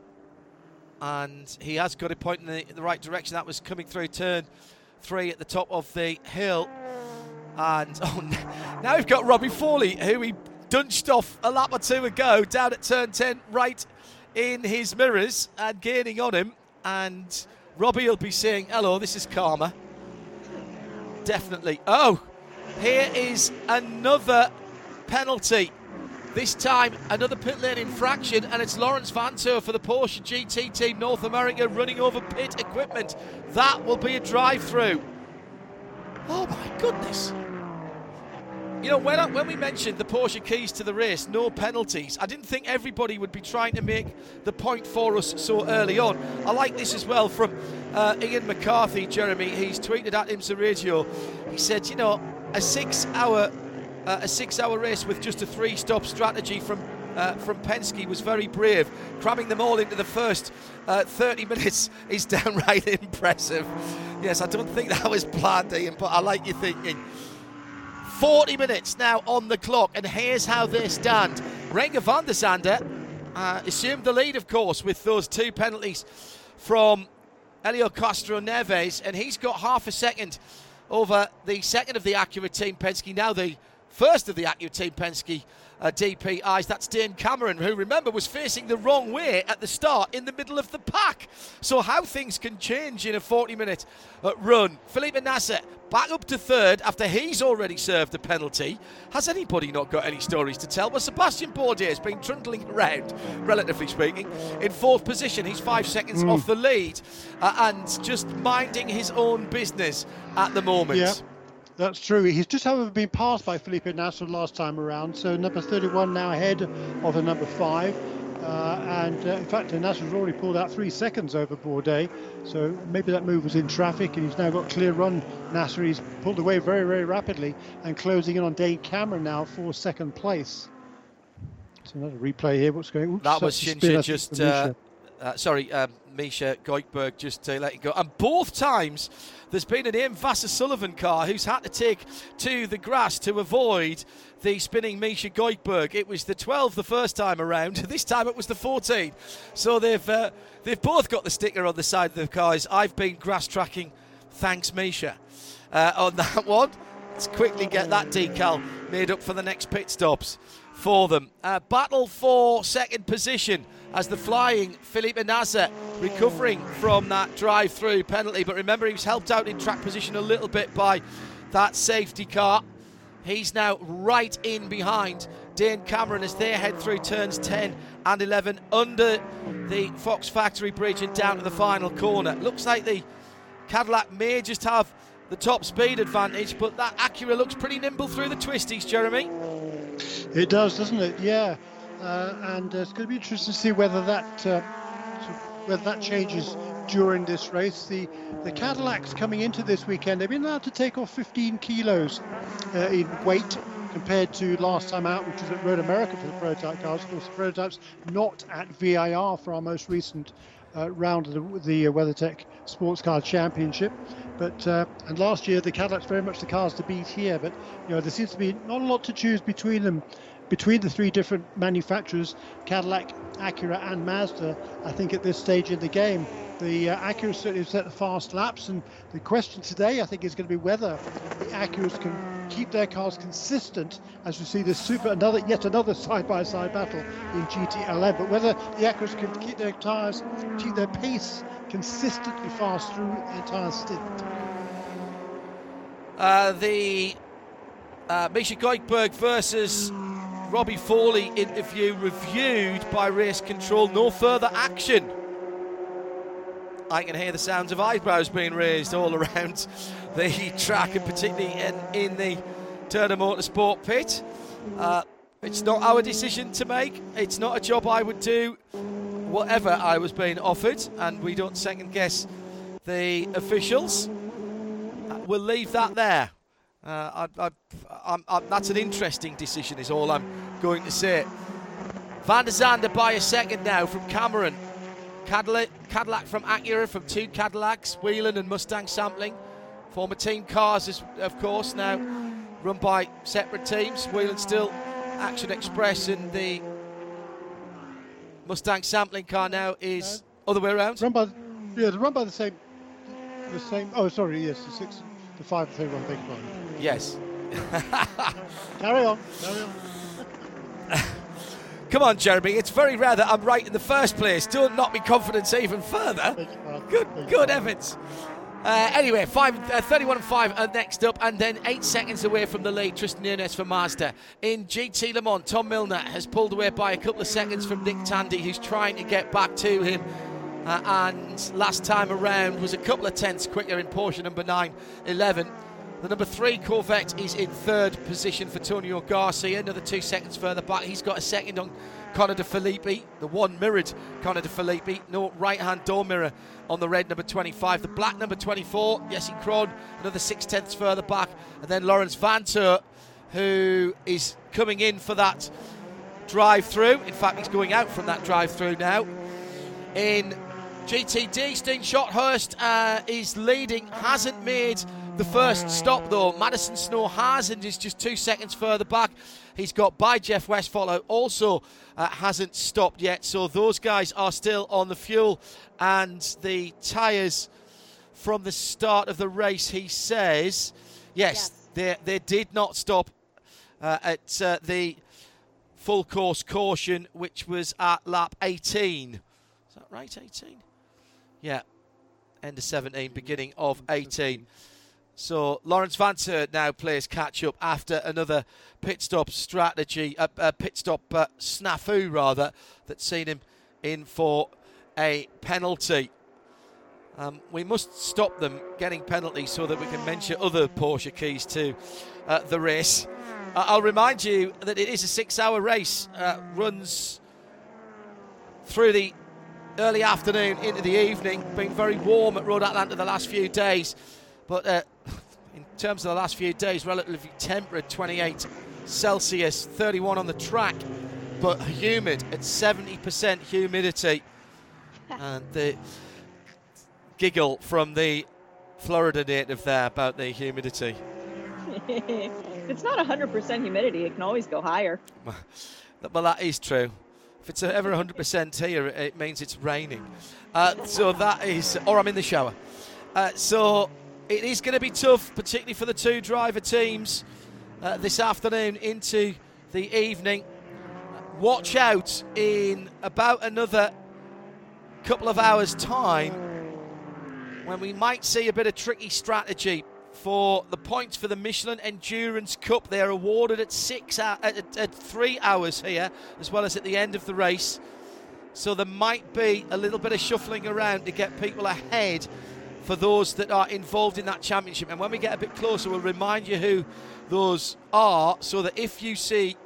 And he has got it pointing in the, the right direction. That was coming through turn three at the top of the hill. And oh, now we've got Robbie Foley, who he dunched off a lap or two ago down at turn ten, right in his mirrors and gaining on him. And Robbie will be saying, hello, this is Karma. Definitely. Oh, here is another penalty. This time, another pit lane infraction, and it's Lawrence Vanthoor for the Porsche G T Team North America running over pit equipment. That will be a drive-through. Oh my goodness. You know, when, I, when we mentioned the Porsche keys to the race, no penalties, I didn't think everybody would be trying to make the point for us so early on. I like this as well from uh, Ian McCarthy, Jeremy. He's tweeted at IMSA Radio. He said, you know, a six-hour uh, a six-hour race with just a three-stop strategy from uh, from Penske was very brave. Cramming them all into the first uh, thirty minutes is downright impressive. Yes, I don't think that was planned, Ian, but I like your thinking. forty minutes now on the clock, and here's how they stand. Renger van der Zande uh, assumed the lead, of course, with those two penalties from Helio Castro-Neves, and he's got half a second over the second of the Acura Team Penske, now the first of the Acura Team Penske uh, D P Is. That's Dane Cameron, who, remember, was facing the wrong way at the start in the middle of the pack. So how things can change in a forty minute uh, run. Felipe Nasr back up to third after he's already served a penalty. Has anybody not got any stories to tell? Well, Sebastian Bourdais has been trundling around, relatively speaking, in fourth position. He's five seconds mm. off the lead uh, and just minding his own business at the moment. Yeah. That's true. He's just, however, been passed by Felipe Nasr last time around. So number thirty-one now ahead of the number five. Uh, and uh, in fact, Nasr's already pulled out three seconds over Bourdais. So maybe that move was in traffic, and he's now got clear run. Nasr, he's pulled away very, very rapidly and closing in on Dane Cameron now for second place. So another replay here. What's going on? That was Shinji just, uh, uh, sorry, um, Misha Goikhberg just uh, let it go. And both times there's been an Ian Vasser-Sullivan car who's had to take to the grass to avoid the spinning Misha Goikhberg. It was the twelve the first time around. This time it was the fourteen. So they've uh, they've both got the sticker on the side of the cars. I've been grass tracking, thanks Misha, uh, on that one. Let's quickly get that decal made up for the next pit stops for them. Uh, battle for second position as the flying Felipe Nasr recovering from that drive-through penalty. But remember, he was helped out in track position a little bit by that safety car. He's now right in behind Dane Cameron as they head through turns ten and eleven under the Fox Factory Bridge and down to the final corner. Looks like the Cadillac may just have the top speed advantage, but that Acura looks pretty nimble through the twisties, Jeremy. It does, doesn't it? Yeah. Uh, and uh, it's going to be interesting to see whether that uh, whether that changes during this race. The the Cadillacs coming into this weekend, they've been allowed to take off fifteen kilos uh, in weight compared to last time out, which was at Road America for the prototype cars. Of course, the prototypes not at V I R for our most recent uh, round of the, the uh, WeatherTech Sports Car Championship. But uh, and last year the Cadillacs very much the cars to beat here. But you know, there seems to be not a lot to choose between them. Between the three different manufacturers, Cadillac, Acura and Mazda, I think at this stage in the game, the uh, Acura certainly set the fast laps, and the question today I think is going to be whether the Acuras can keep their cars consistent as we see this super, another yet another side-by-side battle in G T L M. But whether the Acura's can keep their tyres, keep their pace consistently fast through the entire stint. Uh, the uh, Misha Goikberg versus Robbie Foley interview reviewed by Race Control. No further action. I can hear the sounds of eyebrows being raised all around the track, and particularly in, in the Turner Motorsport pit. Uh, it's not our decision to make. It's not a job I would do whatever I was being offered, and we don't second guess the officials. Uh, we'll leave that there. Uh, I, I, I'm, I'm, that's an interesting decision is all I'm going to say. Van der Zande by a second now from Cameron. Cadillac, Cadillac from Acura, from two Cadillacs, Whelen and Mustang Sampling. Former team cars, is, of course, now run by separate teams. Whelen still Action Express, and the Mustang Sampling car now is uh, other way around. Run by, yeah, they're run by the same, the same. Oh, sorry, yes, the six, the five, the thirty-one, big one. Yes. Carry on, carry on. Come on, Jeremy. It's very rare that I'm right in the first place. Don't knock me confidence even further. Good, good heavens. Uh, anyway, five, uh, thirty-one and five are next up, and then eight seconds away from the lead, Tristan Nunez for Mazda. In G T Le Mans, Tom Milner has pulled away by a couple of seconds from Nick Tandy, who's trying to get back to him. Uh, and last time around was a couple of tenths quicker in Porsche number nine eleven. The number three Corvette is in third position for Tonio Garcia, another two seconds further back. He's got a second on Connor De Filippi, the one mirrored Connor De Filippi. No right-hand door mirror on the red number twenty-five. The black number twenty-four, Jesse Krohn, another six tenths further back. And then Lawrence Vanthoor, who is coming in for that drive-through. In fact, he's going out from that drive-through now. In G T D, Steen Schotthurst uh, is leading, hasn't made the first stop though. Madison Snow hasn't, is just two seconds further back. He's got by Jeff Westphal, who also uh, hasn't stopped yet. So those guys are still on the fuel and the tyres from the start of the race, he says. Yes, yes. They, they did not stop uh, at uh, the full course caution, which was at lap eighteen. Is that right, eighteen? Yeah, end of seventeen, beginning of eighteen. So Lawrence Vanthoor now plays catch-up after another pit stop strategy, a uh, uh, pit stop uh, snafu rather, that's seen him in for a penalty. Um, we must stop them getting penalties so that we can mention other Porsche keys to uh, the race. Uh, I'll remind you that it is a six-hour race, uh, runs through the early afternoon into the evening, been very warm at Road Atlanta the last few days. But uh, in terms of the last few days, relatively temperate, twenty-eight Celsius, thirty-one on the track, but humid at seventy percent humidity. And the giggle from the Florida native there about the humidity. It's not one hundred percent humidity. It can always go higher. Well, that is true. If it's ever one hundred percent here, it means it's raining. Uh, so that is, or I'm in the shower. Uh, so... It is going to be tough, particularly for the two driver teams uh, this afternoon into the evening. Watch out in about another couple of hours' time when we might see a bit of tricky strategy for the points for the Michelin Endurance Cup. They are awarded at six at, at, at three hours here, as well as at the end of the race. So there might be a little bit of shuffling around to get people ahead for those that are involved in that championship. And when we get a bit closer, we'll remind you who those are, so that if you see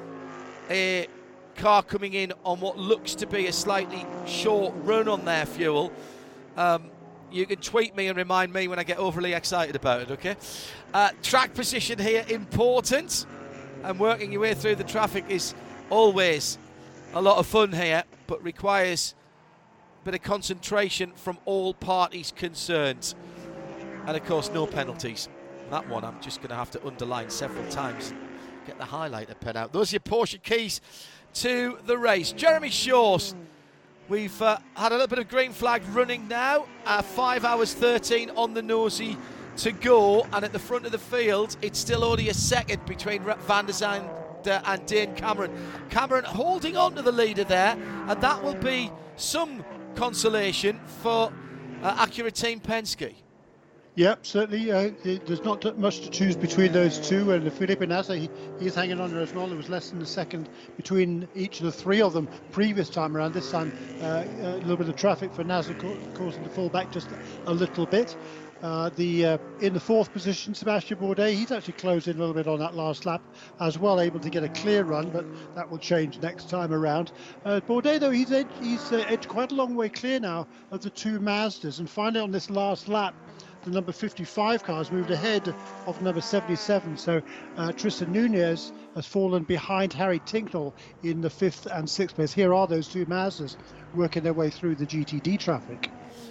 a car coming in on what looks to be a slightly short run on their fuel, um, you can tweet me and remind me when I get overly excited about it, okay? Uh, track position here, important. And working your way through the traffic is always a lot of fun here, but requires bit of concentration from all parties concerned, and of course no penalties. That one I'm just going to have to underline several times, get the highlighter pen out. Those are your Porsche keys to the race. Jeremy Shaw's, we've uh, had a little bit of green flag running now, uh, five hours thirteen on the nosy to go, and at the front of the field, it's still only a second between Van der Zande and Dane Cameron. Cameron holding on to the leader there, and that will be some consolation for uh, Acura Team Penske. Yep, certainly. Uh, there's not much to choose between those two, and Felipe Nasr, he, he's hanging on there as well. There was less than a second between each of the three of them previous time around. This time, uh, a little bit of traffic for Nasr causing the fall back just a little bit. Uh, the uh, in the fourth position, Sebastian Bourdais, he's actually closed in a little bit on that last lap as well, able to get a clear run, but that will change next time around. Uh, Bourdais, though, he's edged, he's uh, edged quite a long way clear now of the two Mazdas, and finally on this last lap, the number fifty-five car has moved ahead of number seventy-seven. So uh, Tristan Nunez has fallen behind Harry Tincknell in the fifth and sixth place. Here are those two Mazdas working their way through the G T D traffic.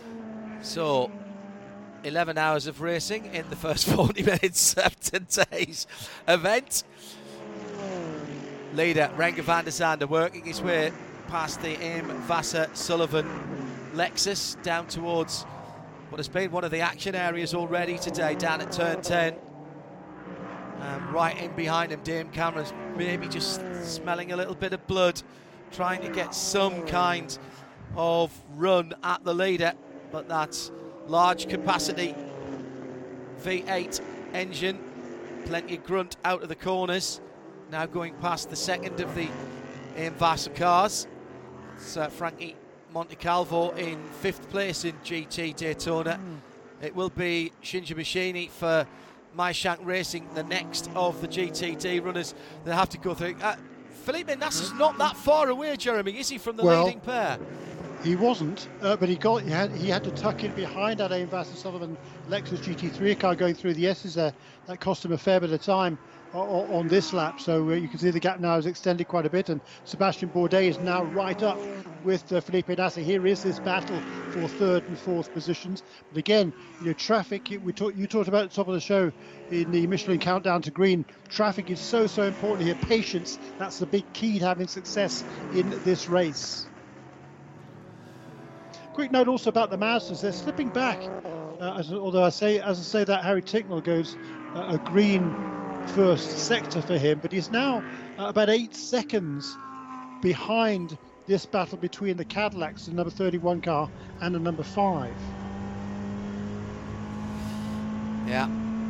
So eleven hours of racing in the first forty minutes of today's event. Leader Renger van der Zande working his way past the M. Vassar Sullivan Lexus down towards what has been one of the action areas already today, down at turn ten. Um, right in behind him, Dane Cameron's maybe just smelling a little bit of blood, trying to get some kind of run at the leader, but that's large capacity V eight engine, plenty of grunt out of the corners. Now going past the second of the M. Vassar cars. It's uh, Frankie Montecalvo in fifth place in G T Daytona. Mm. It will be Shinji Michini for Maishank Racing, the next of the G T D runners that have to go through. Uh, Felipe Nasr's not that far away, Jeremy, is he, from the well, leading pair? He wasn't, uh, but he got he had he had to tuck in behind that Aim Vassar Sullivan Lexus G T three car going through the S's there. That cost him a fair bit of time on, on this lap, so uh, you can see the gap now has extended quite a bit, and Sebastian Bourdais is now right up with uh, Felipe Nasr. Here is this battle for third and fourth positions, but again, you know, traffic, we talk, you talked about at the top of the show in the Michelin Countdown to Green, traffic is so so important here. Patience, that's the big key to having success in this race. Quick note also about the Mazdas, they're slipping back, uh, as, although I say, as I say that, Harry Tincknell goes uh, a green first sector for him, but he's now uh, about eight seconds behind this battle between the Cadillacs, the number thirty-one car, and the number five. Yeah.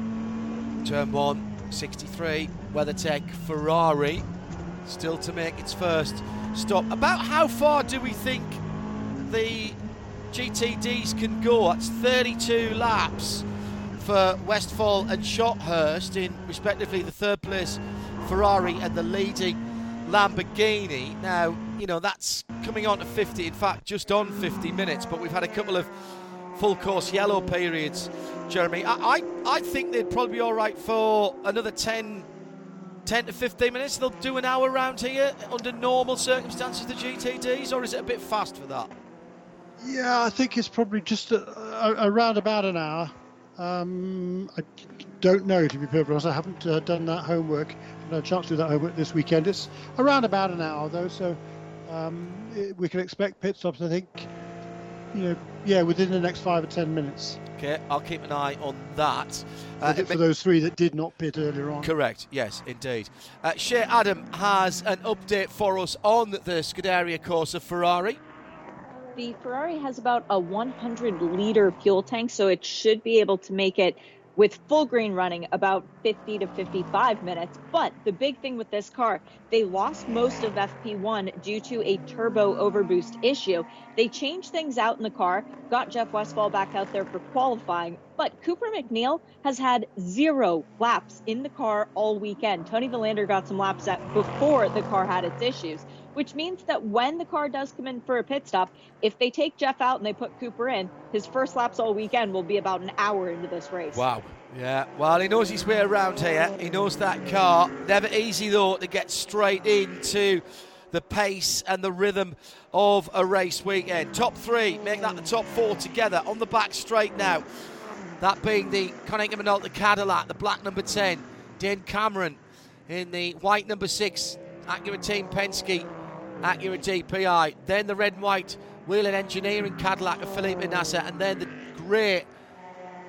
Turn one, sixty-three, WeatherTech Ferrari, still to make its first stop. About how far do we think the G T Ds can go? That's thirty-two laps for Westphal and Shotthurst in respectively the third place Ferrari and the leading Lamborghini. Now, you know, that's coming on to fifty, in fact just on fifty minutes, but we've had a couple of full course yellow periods, Jeremy. I, I, I think they'd probably be all right for another ten, ten to fifteen minutes. They'll do an hour round here under normal circumstances, the G T Ds, or is it a bit fast for that? Yeah, I think it's probably just a, a, around about an hour. Um, I don't know, to be perfectly honest. I haven't uh, done that homework. I've had a chance to do that homework this weekend. It's around about an hour, though, so um, it, we can expect pit stops, I think, you know, yeah, within the next five or ten minutes. Okay, I'll keep an eye on that. Uh, for those three that did not pit earlier on. Correct, yes, indeed. Uh, Shea Adam has an update for us on the Scuderia Corsa Ferrari. The Ferrari has about a one hundred litre fuel tank, so it should be able to make it with full green running about fifty to fifty-five minutes. But the big thing with this car, they lost most of F P one due to a turbo overboost issue. They changed things out in the car, got Jeff Westphal back out there for qualifying, but Cooper McNeil has had zero laps in the car all weekend. Tony Villander got some laps at before the car had its issues, which means that when the car does come in for a pit stop, if they take Jeff out and they put Cooper in, his first laps all weekend will be about an hour into this race. Wow. Yeah, well, he knows his way around here. He knows that car. Never easy, though, to get straight into the pace and the rhythm of a race weekend. Top three, make that the top four together on the back straight now. That being the Konica Minolta Cadillac, the black number ten, Dane Cameron in the white number six, Acura Team Penske, Acura D P I. Then the red and white Whelen Engineering Cadillac of Felipe Nasr, and then the grey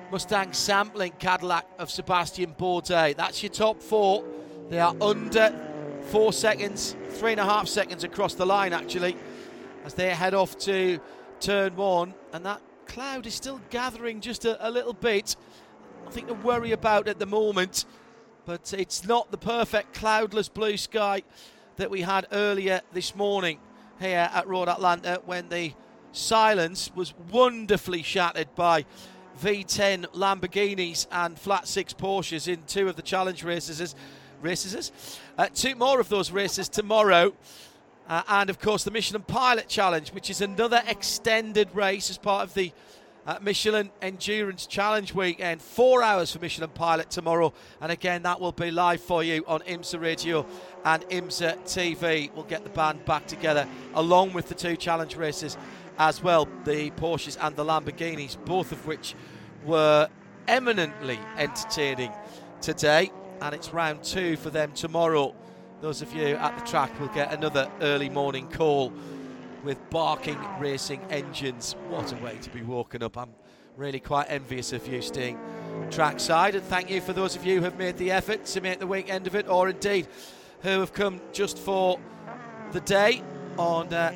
Mustang sampling Cadillac of Sebastian Bourdais. That's your top four. They are under four seconds, three and a half seconds across the line actually, as they head off to turn one. And that cloud is still gathering just a, a little bit. Nothing to worry about at the moment, but it's not the perfect cloudless blue sky that we had earlier this morning here at Road Atlanta, when the silence was wonderfully shattered by V ten Lamborghinis and flat six Porsches in two of the challenge races. races. Uh, two more of those races tomorrow. Uh, and of course the Michelin Pilot Challenge, which is another extended race as part of the uh, Michelin Endurance Challenge weekend. Four hours for Michelin Pilot tomorrow, and again that will be live for you on IMSA Radio and IMSA T V. We'll get the band back together along with the two challenge races as well, the Porsches and the Lamborghinis, both of which were eminently entertaining today, and it's round two for them tomorrow. Those of you at the track will get another early morning call with barking racing engines. What a way to be woken up. I'm really quite envious of you staying trackside, and thank you for those of you who have made the effort to make the weekend of it, or indeed who have come just for the day on uh,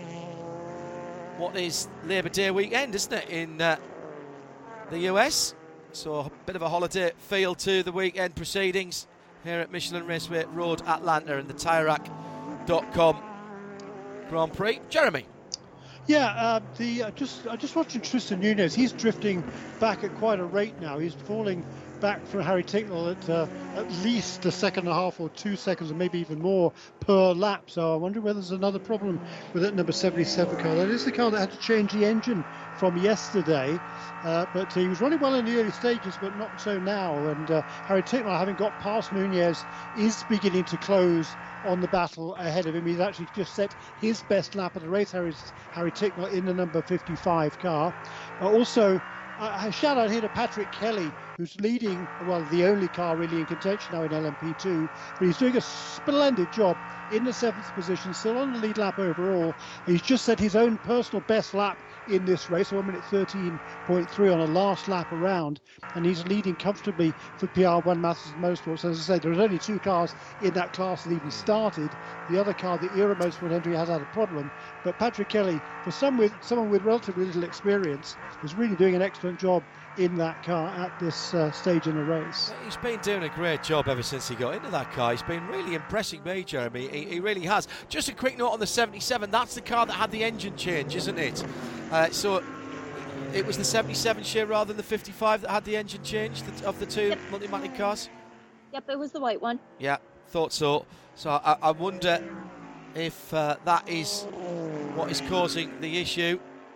what is Labour Day weekend, isn't it, in uh, the U S. So a bit of a holiday feel to the weekend proceedings here at Michelin Raceway Road Atlanta and the Tire Rack dot com Grand Prix. Jeremy. Yeah, uh, the uh, just I just watching Tristan Nunez. He's drifting back at quite a rate now. He's falling back from Harry Tincknell at uh, at least a second and a half or two seconds, or maybe even more per lap. So I wonder whether there's another problem with that number seventy-seven car. That is the car that had to change the engine from yesterday, uh, but he was running well in the early stages, but not so now. And uh, Harry Tincknell, having got past Nunez, is beginning to close on the battle ahead of him. He's actually just set his best lap of the race, Harry, Harry Tincknell, in the number fifty-five car. Uh, also, uh, a shout out here to Patrick Kelly, who's leading, well, the only car really in contention now in L M P two, but he's doing a splendid job in the seventh position, still on the lead lap overall. He's just set his own personal best lap in this race, one minute thirteen point three on a last lap around, and he's leading comfortably for P R one Masters Motorsports. As I say, there's only two cars in that class that even started. The other car, the Era Motorsport entry, has had a problem, but Patrick Kelly, for some with, someone with relatively little experience, is really doing an excellent job in that car at this uh, stage in the race. He's been doing a great job ever since he got into that car. He's been really impressing me, Jeremy. He, he really has. Just a quick note on the seventy-seven. That's the car that had the engine change, isn't it? Uh, so it was the seventy-seven share rather than the fifty-five that had the engine change of the two Yep. Multimatic cars? Yep, it was the white one. Yeah, thought so. So I, I wonder if uh, that is what is causing the issue.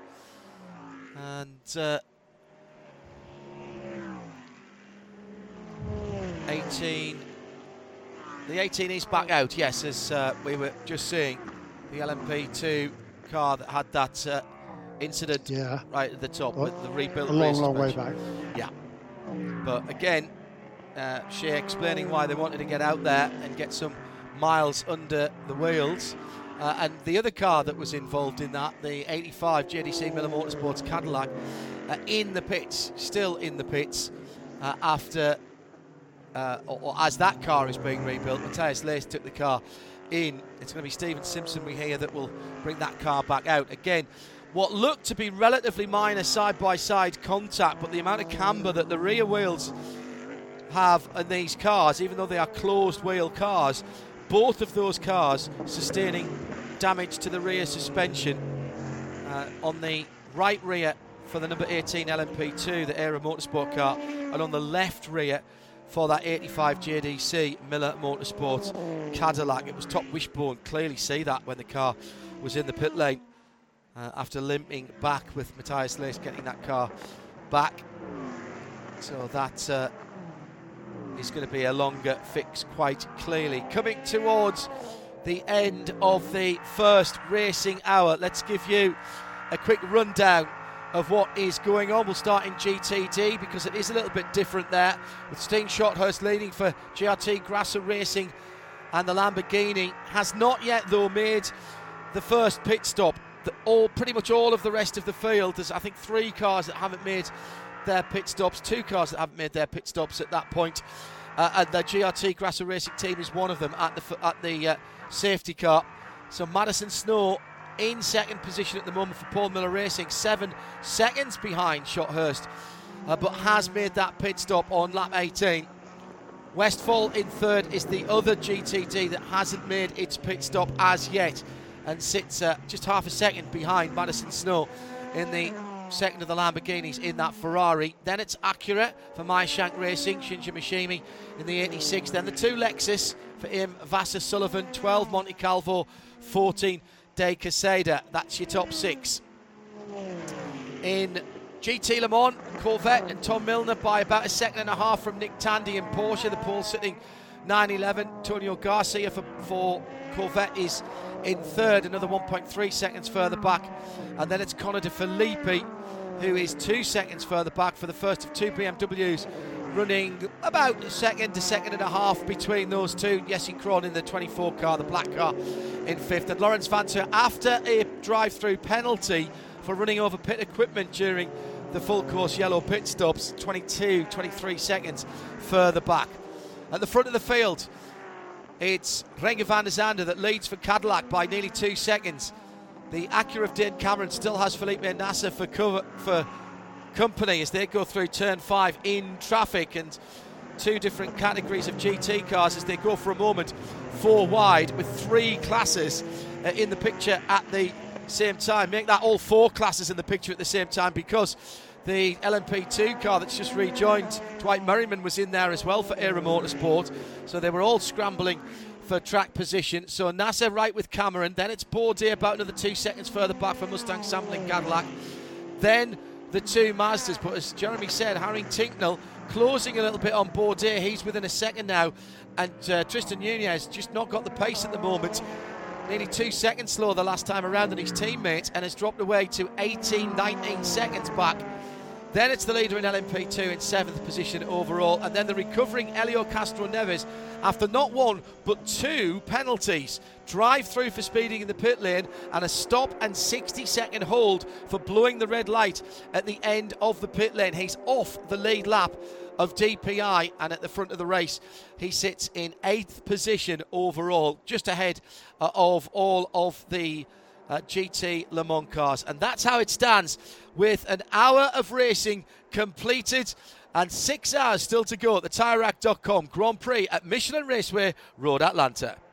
And uh, eighteen, the eighteen is back out, yes, as uh, we were just seeing. The L M P two car that had that uh, incident Yeah. right at the top Well, with the rebuilt a long, rear long way suspension. back. Yeah. But again, uh, Shea explaining why they wanted to get out there and get some miles under the wheels. Uh, and the other car that was involved in that, the eighty-five J D C Miller Motorsports Cadillac, uh, in the pits, still in the pits, uh, after, uh, or, or as that car is being rebuilt. Matthias Lace took the car in. It's going to be Stephen Simpson, we hear, that will bring that car back out. Again, what looked to be relatively minor side-by-side contact, but the amount of camber that the rear wheels have in these cars, even though they are closed wheel cars, both of those cars sustaining damage to the rear suspension uh, on the right rear for the number eighteen L M P two, the Era Motorsport car, and on the left rear for that eighty-five J D C Miller Motorsports Cadillac. It was top wishbone, clearly see that when the car was in the pit lane uh, after limping back with Matthias Lace getting that car back. So that uh, is going to be a longer fix, quite clearly. Coming towards the end of the first racing hour, let's give you a quick rundown of what is going on. We'll start in G T D because it is a little bit different there, with Steen Schotthurst leading for G R T Grasser Racing, and the Lamborghini has not yet though made the first pit stop. The, all pretty much all of the rest of the field, there's I think three cars that haven't made their pit stops, two cars that haven't made their pit stops at that point. Uh, and the G R T Grasso Racing team is one of them at the at the uh, safety car. So Madison Snow in second position at the moment for Paul Miller Racing, seven seconds behind Shothurst, uh, but has made that pit stop on lap eighteen. Westphal in third is the other G T D that hasn't made its pit stop as yet and sits uh, just half a second behind Madison Snow in the second of the Lamborghinis in that Ferrari. Then it's Acura for Maishank Racing, Shinji Mishimi in the eighty-six. Then the two Lexus for Im Vassar Sullivan, twelve Monte Calvo, fourteen De Quesada. That's your top six. In G T Le Mans, Corvette and Tom Milner by about a second and a half from Nick Tandy in Porsche. The pole sitting nine eleven. Antonio Garcia for, for Corvette is in third, another one point three seconds further back. And then it's Connor De Filippi, who is two seconds further back for the first of two B M Ws, running about a second, a second and a half between those two. Jesse Krohn in the twenty-four car, the black car, in fifth. And Lawrence Vanthoor, after a drive-through penalty for running over pit equipment during the full course yellow pit stops, twenty-two, twenty-three seconds further back. At the front of the field, it's Renger van der Zande that leads for Cadillac by nearly two seconds. The Acura of Dane Cameron still has Felipe Nasser for cover, for company as they go through turn five in traffic, and two different categories of G T cars as they go for a moment four wide with three classes uh, in the picture at the same time. Make that all four classes in the picture at the same time, because the L M P two car that's just rejoined, Dwight Merriman, was in there as well for Era Motorsport, so they were all scrambling for track position. So Nasser right with Cameron, then it's Bourdais about another two seconds further back for Mustang Sampling Cadillac, then the two Mazdas. But as Jeremy said, Harry Tinknell closing a little bit on Bourdais. He's within a second now, and uh, Tristan Nunez just not got the pace at the moment, nearly two seconds slower the last time around than his teammates, and has dropped away to eighteen, nineteen seconds back. Then it's the leader in L M P two in seventh position overall, and then the recovering Helio Castro Neves, after not one but two penalties, drive through for speeding in the pit lane and a stop and sixty second hold for blowing the red light at the end of the pit lane. He's off the lead lap of D P I, and at the front of the race he sits in eighth position overall, just ahead uh, of all of the Uh, G T Le Mans cars. And that's how it stands, with an hour of racing completed and six hours still to go at the Tire Rack dot com Grand Prix at Michelin Raceway, Road Atlanta.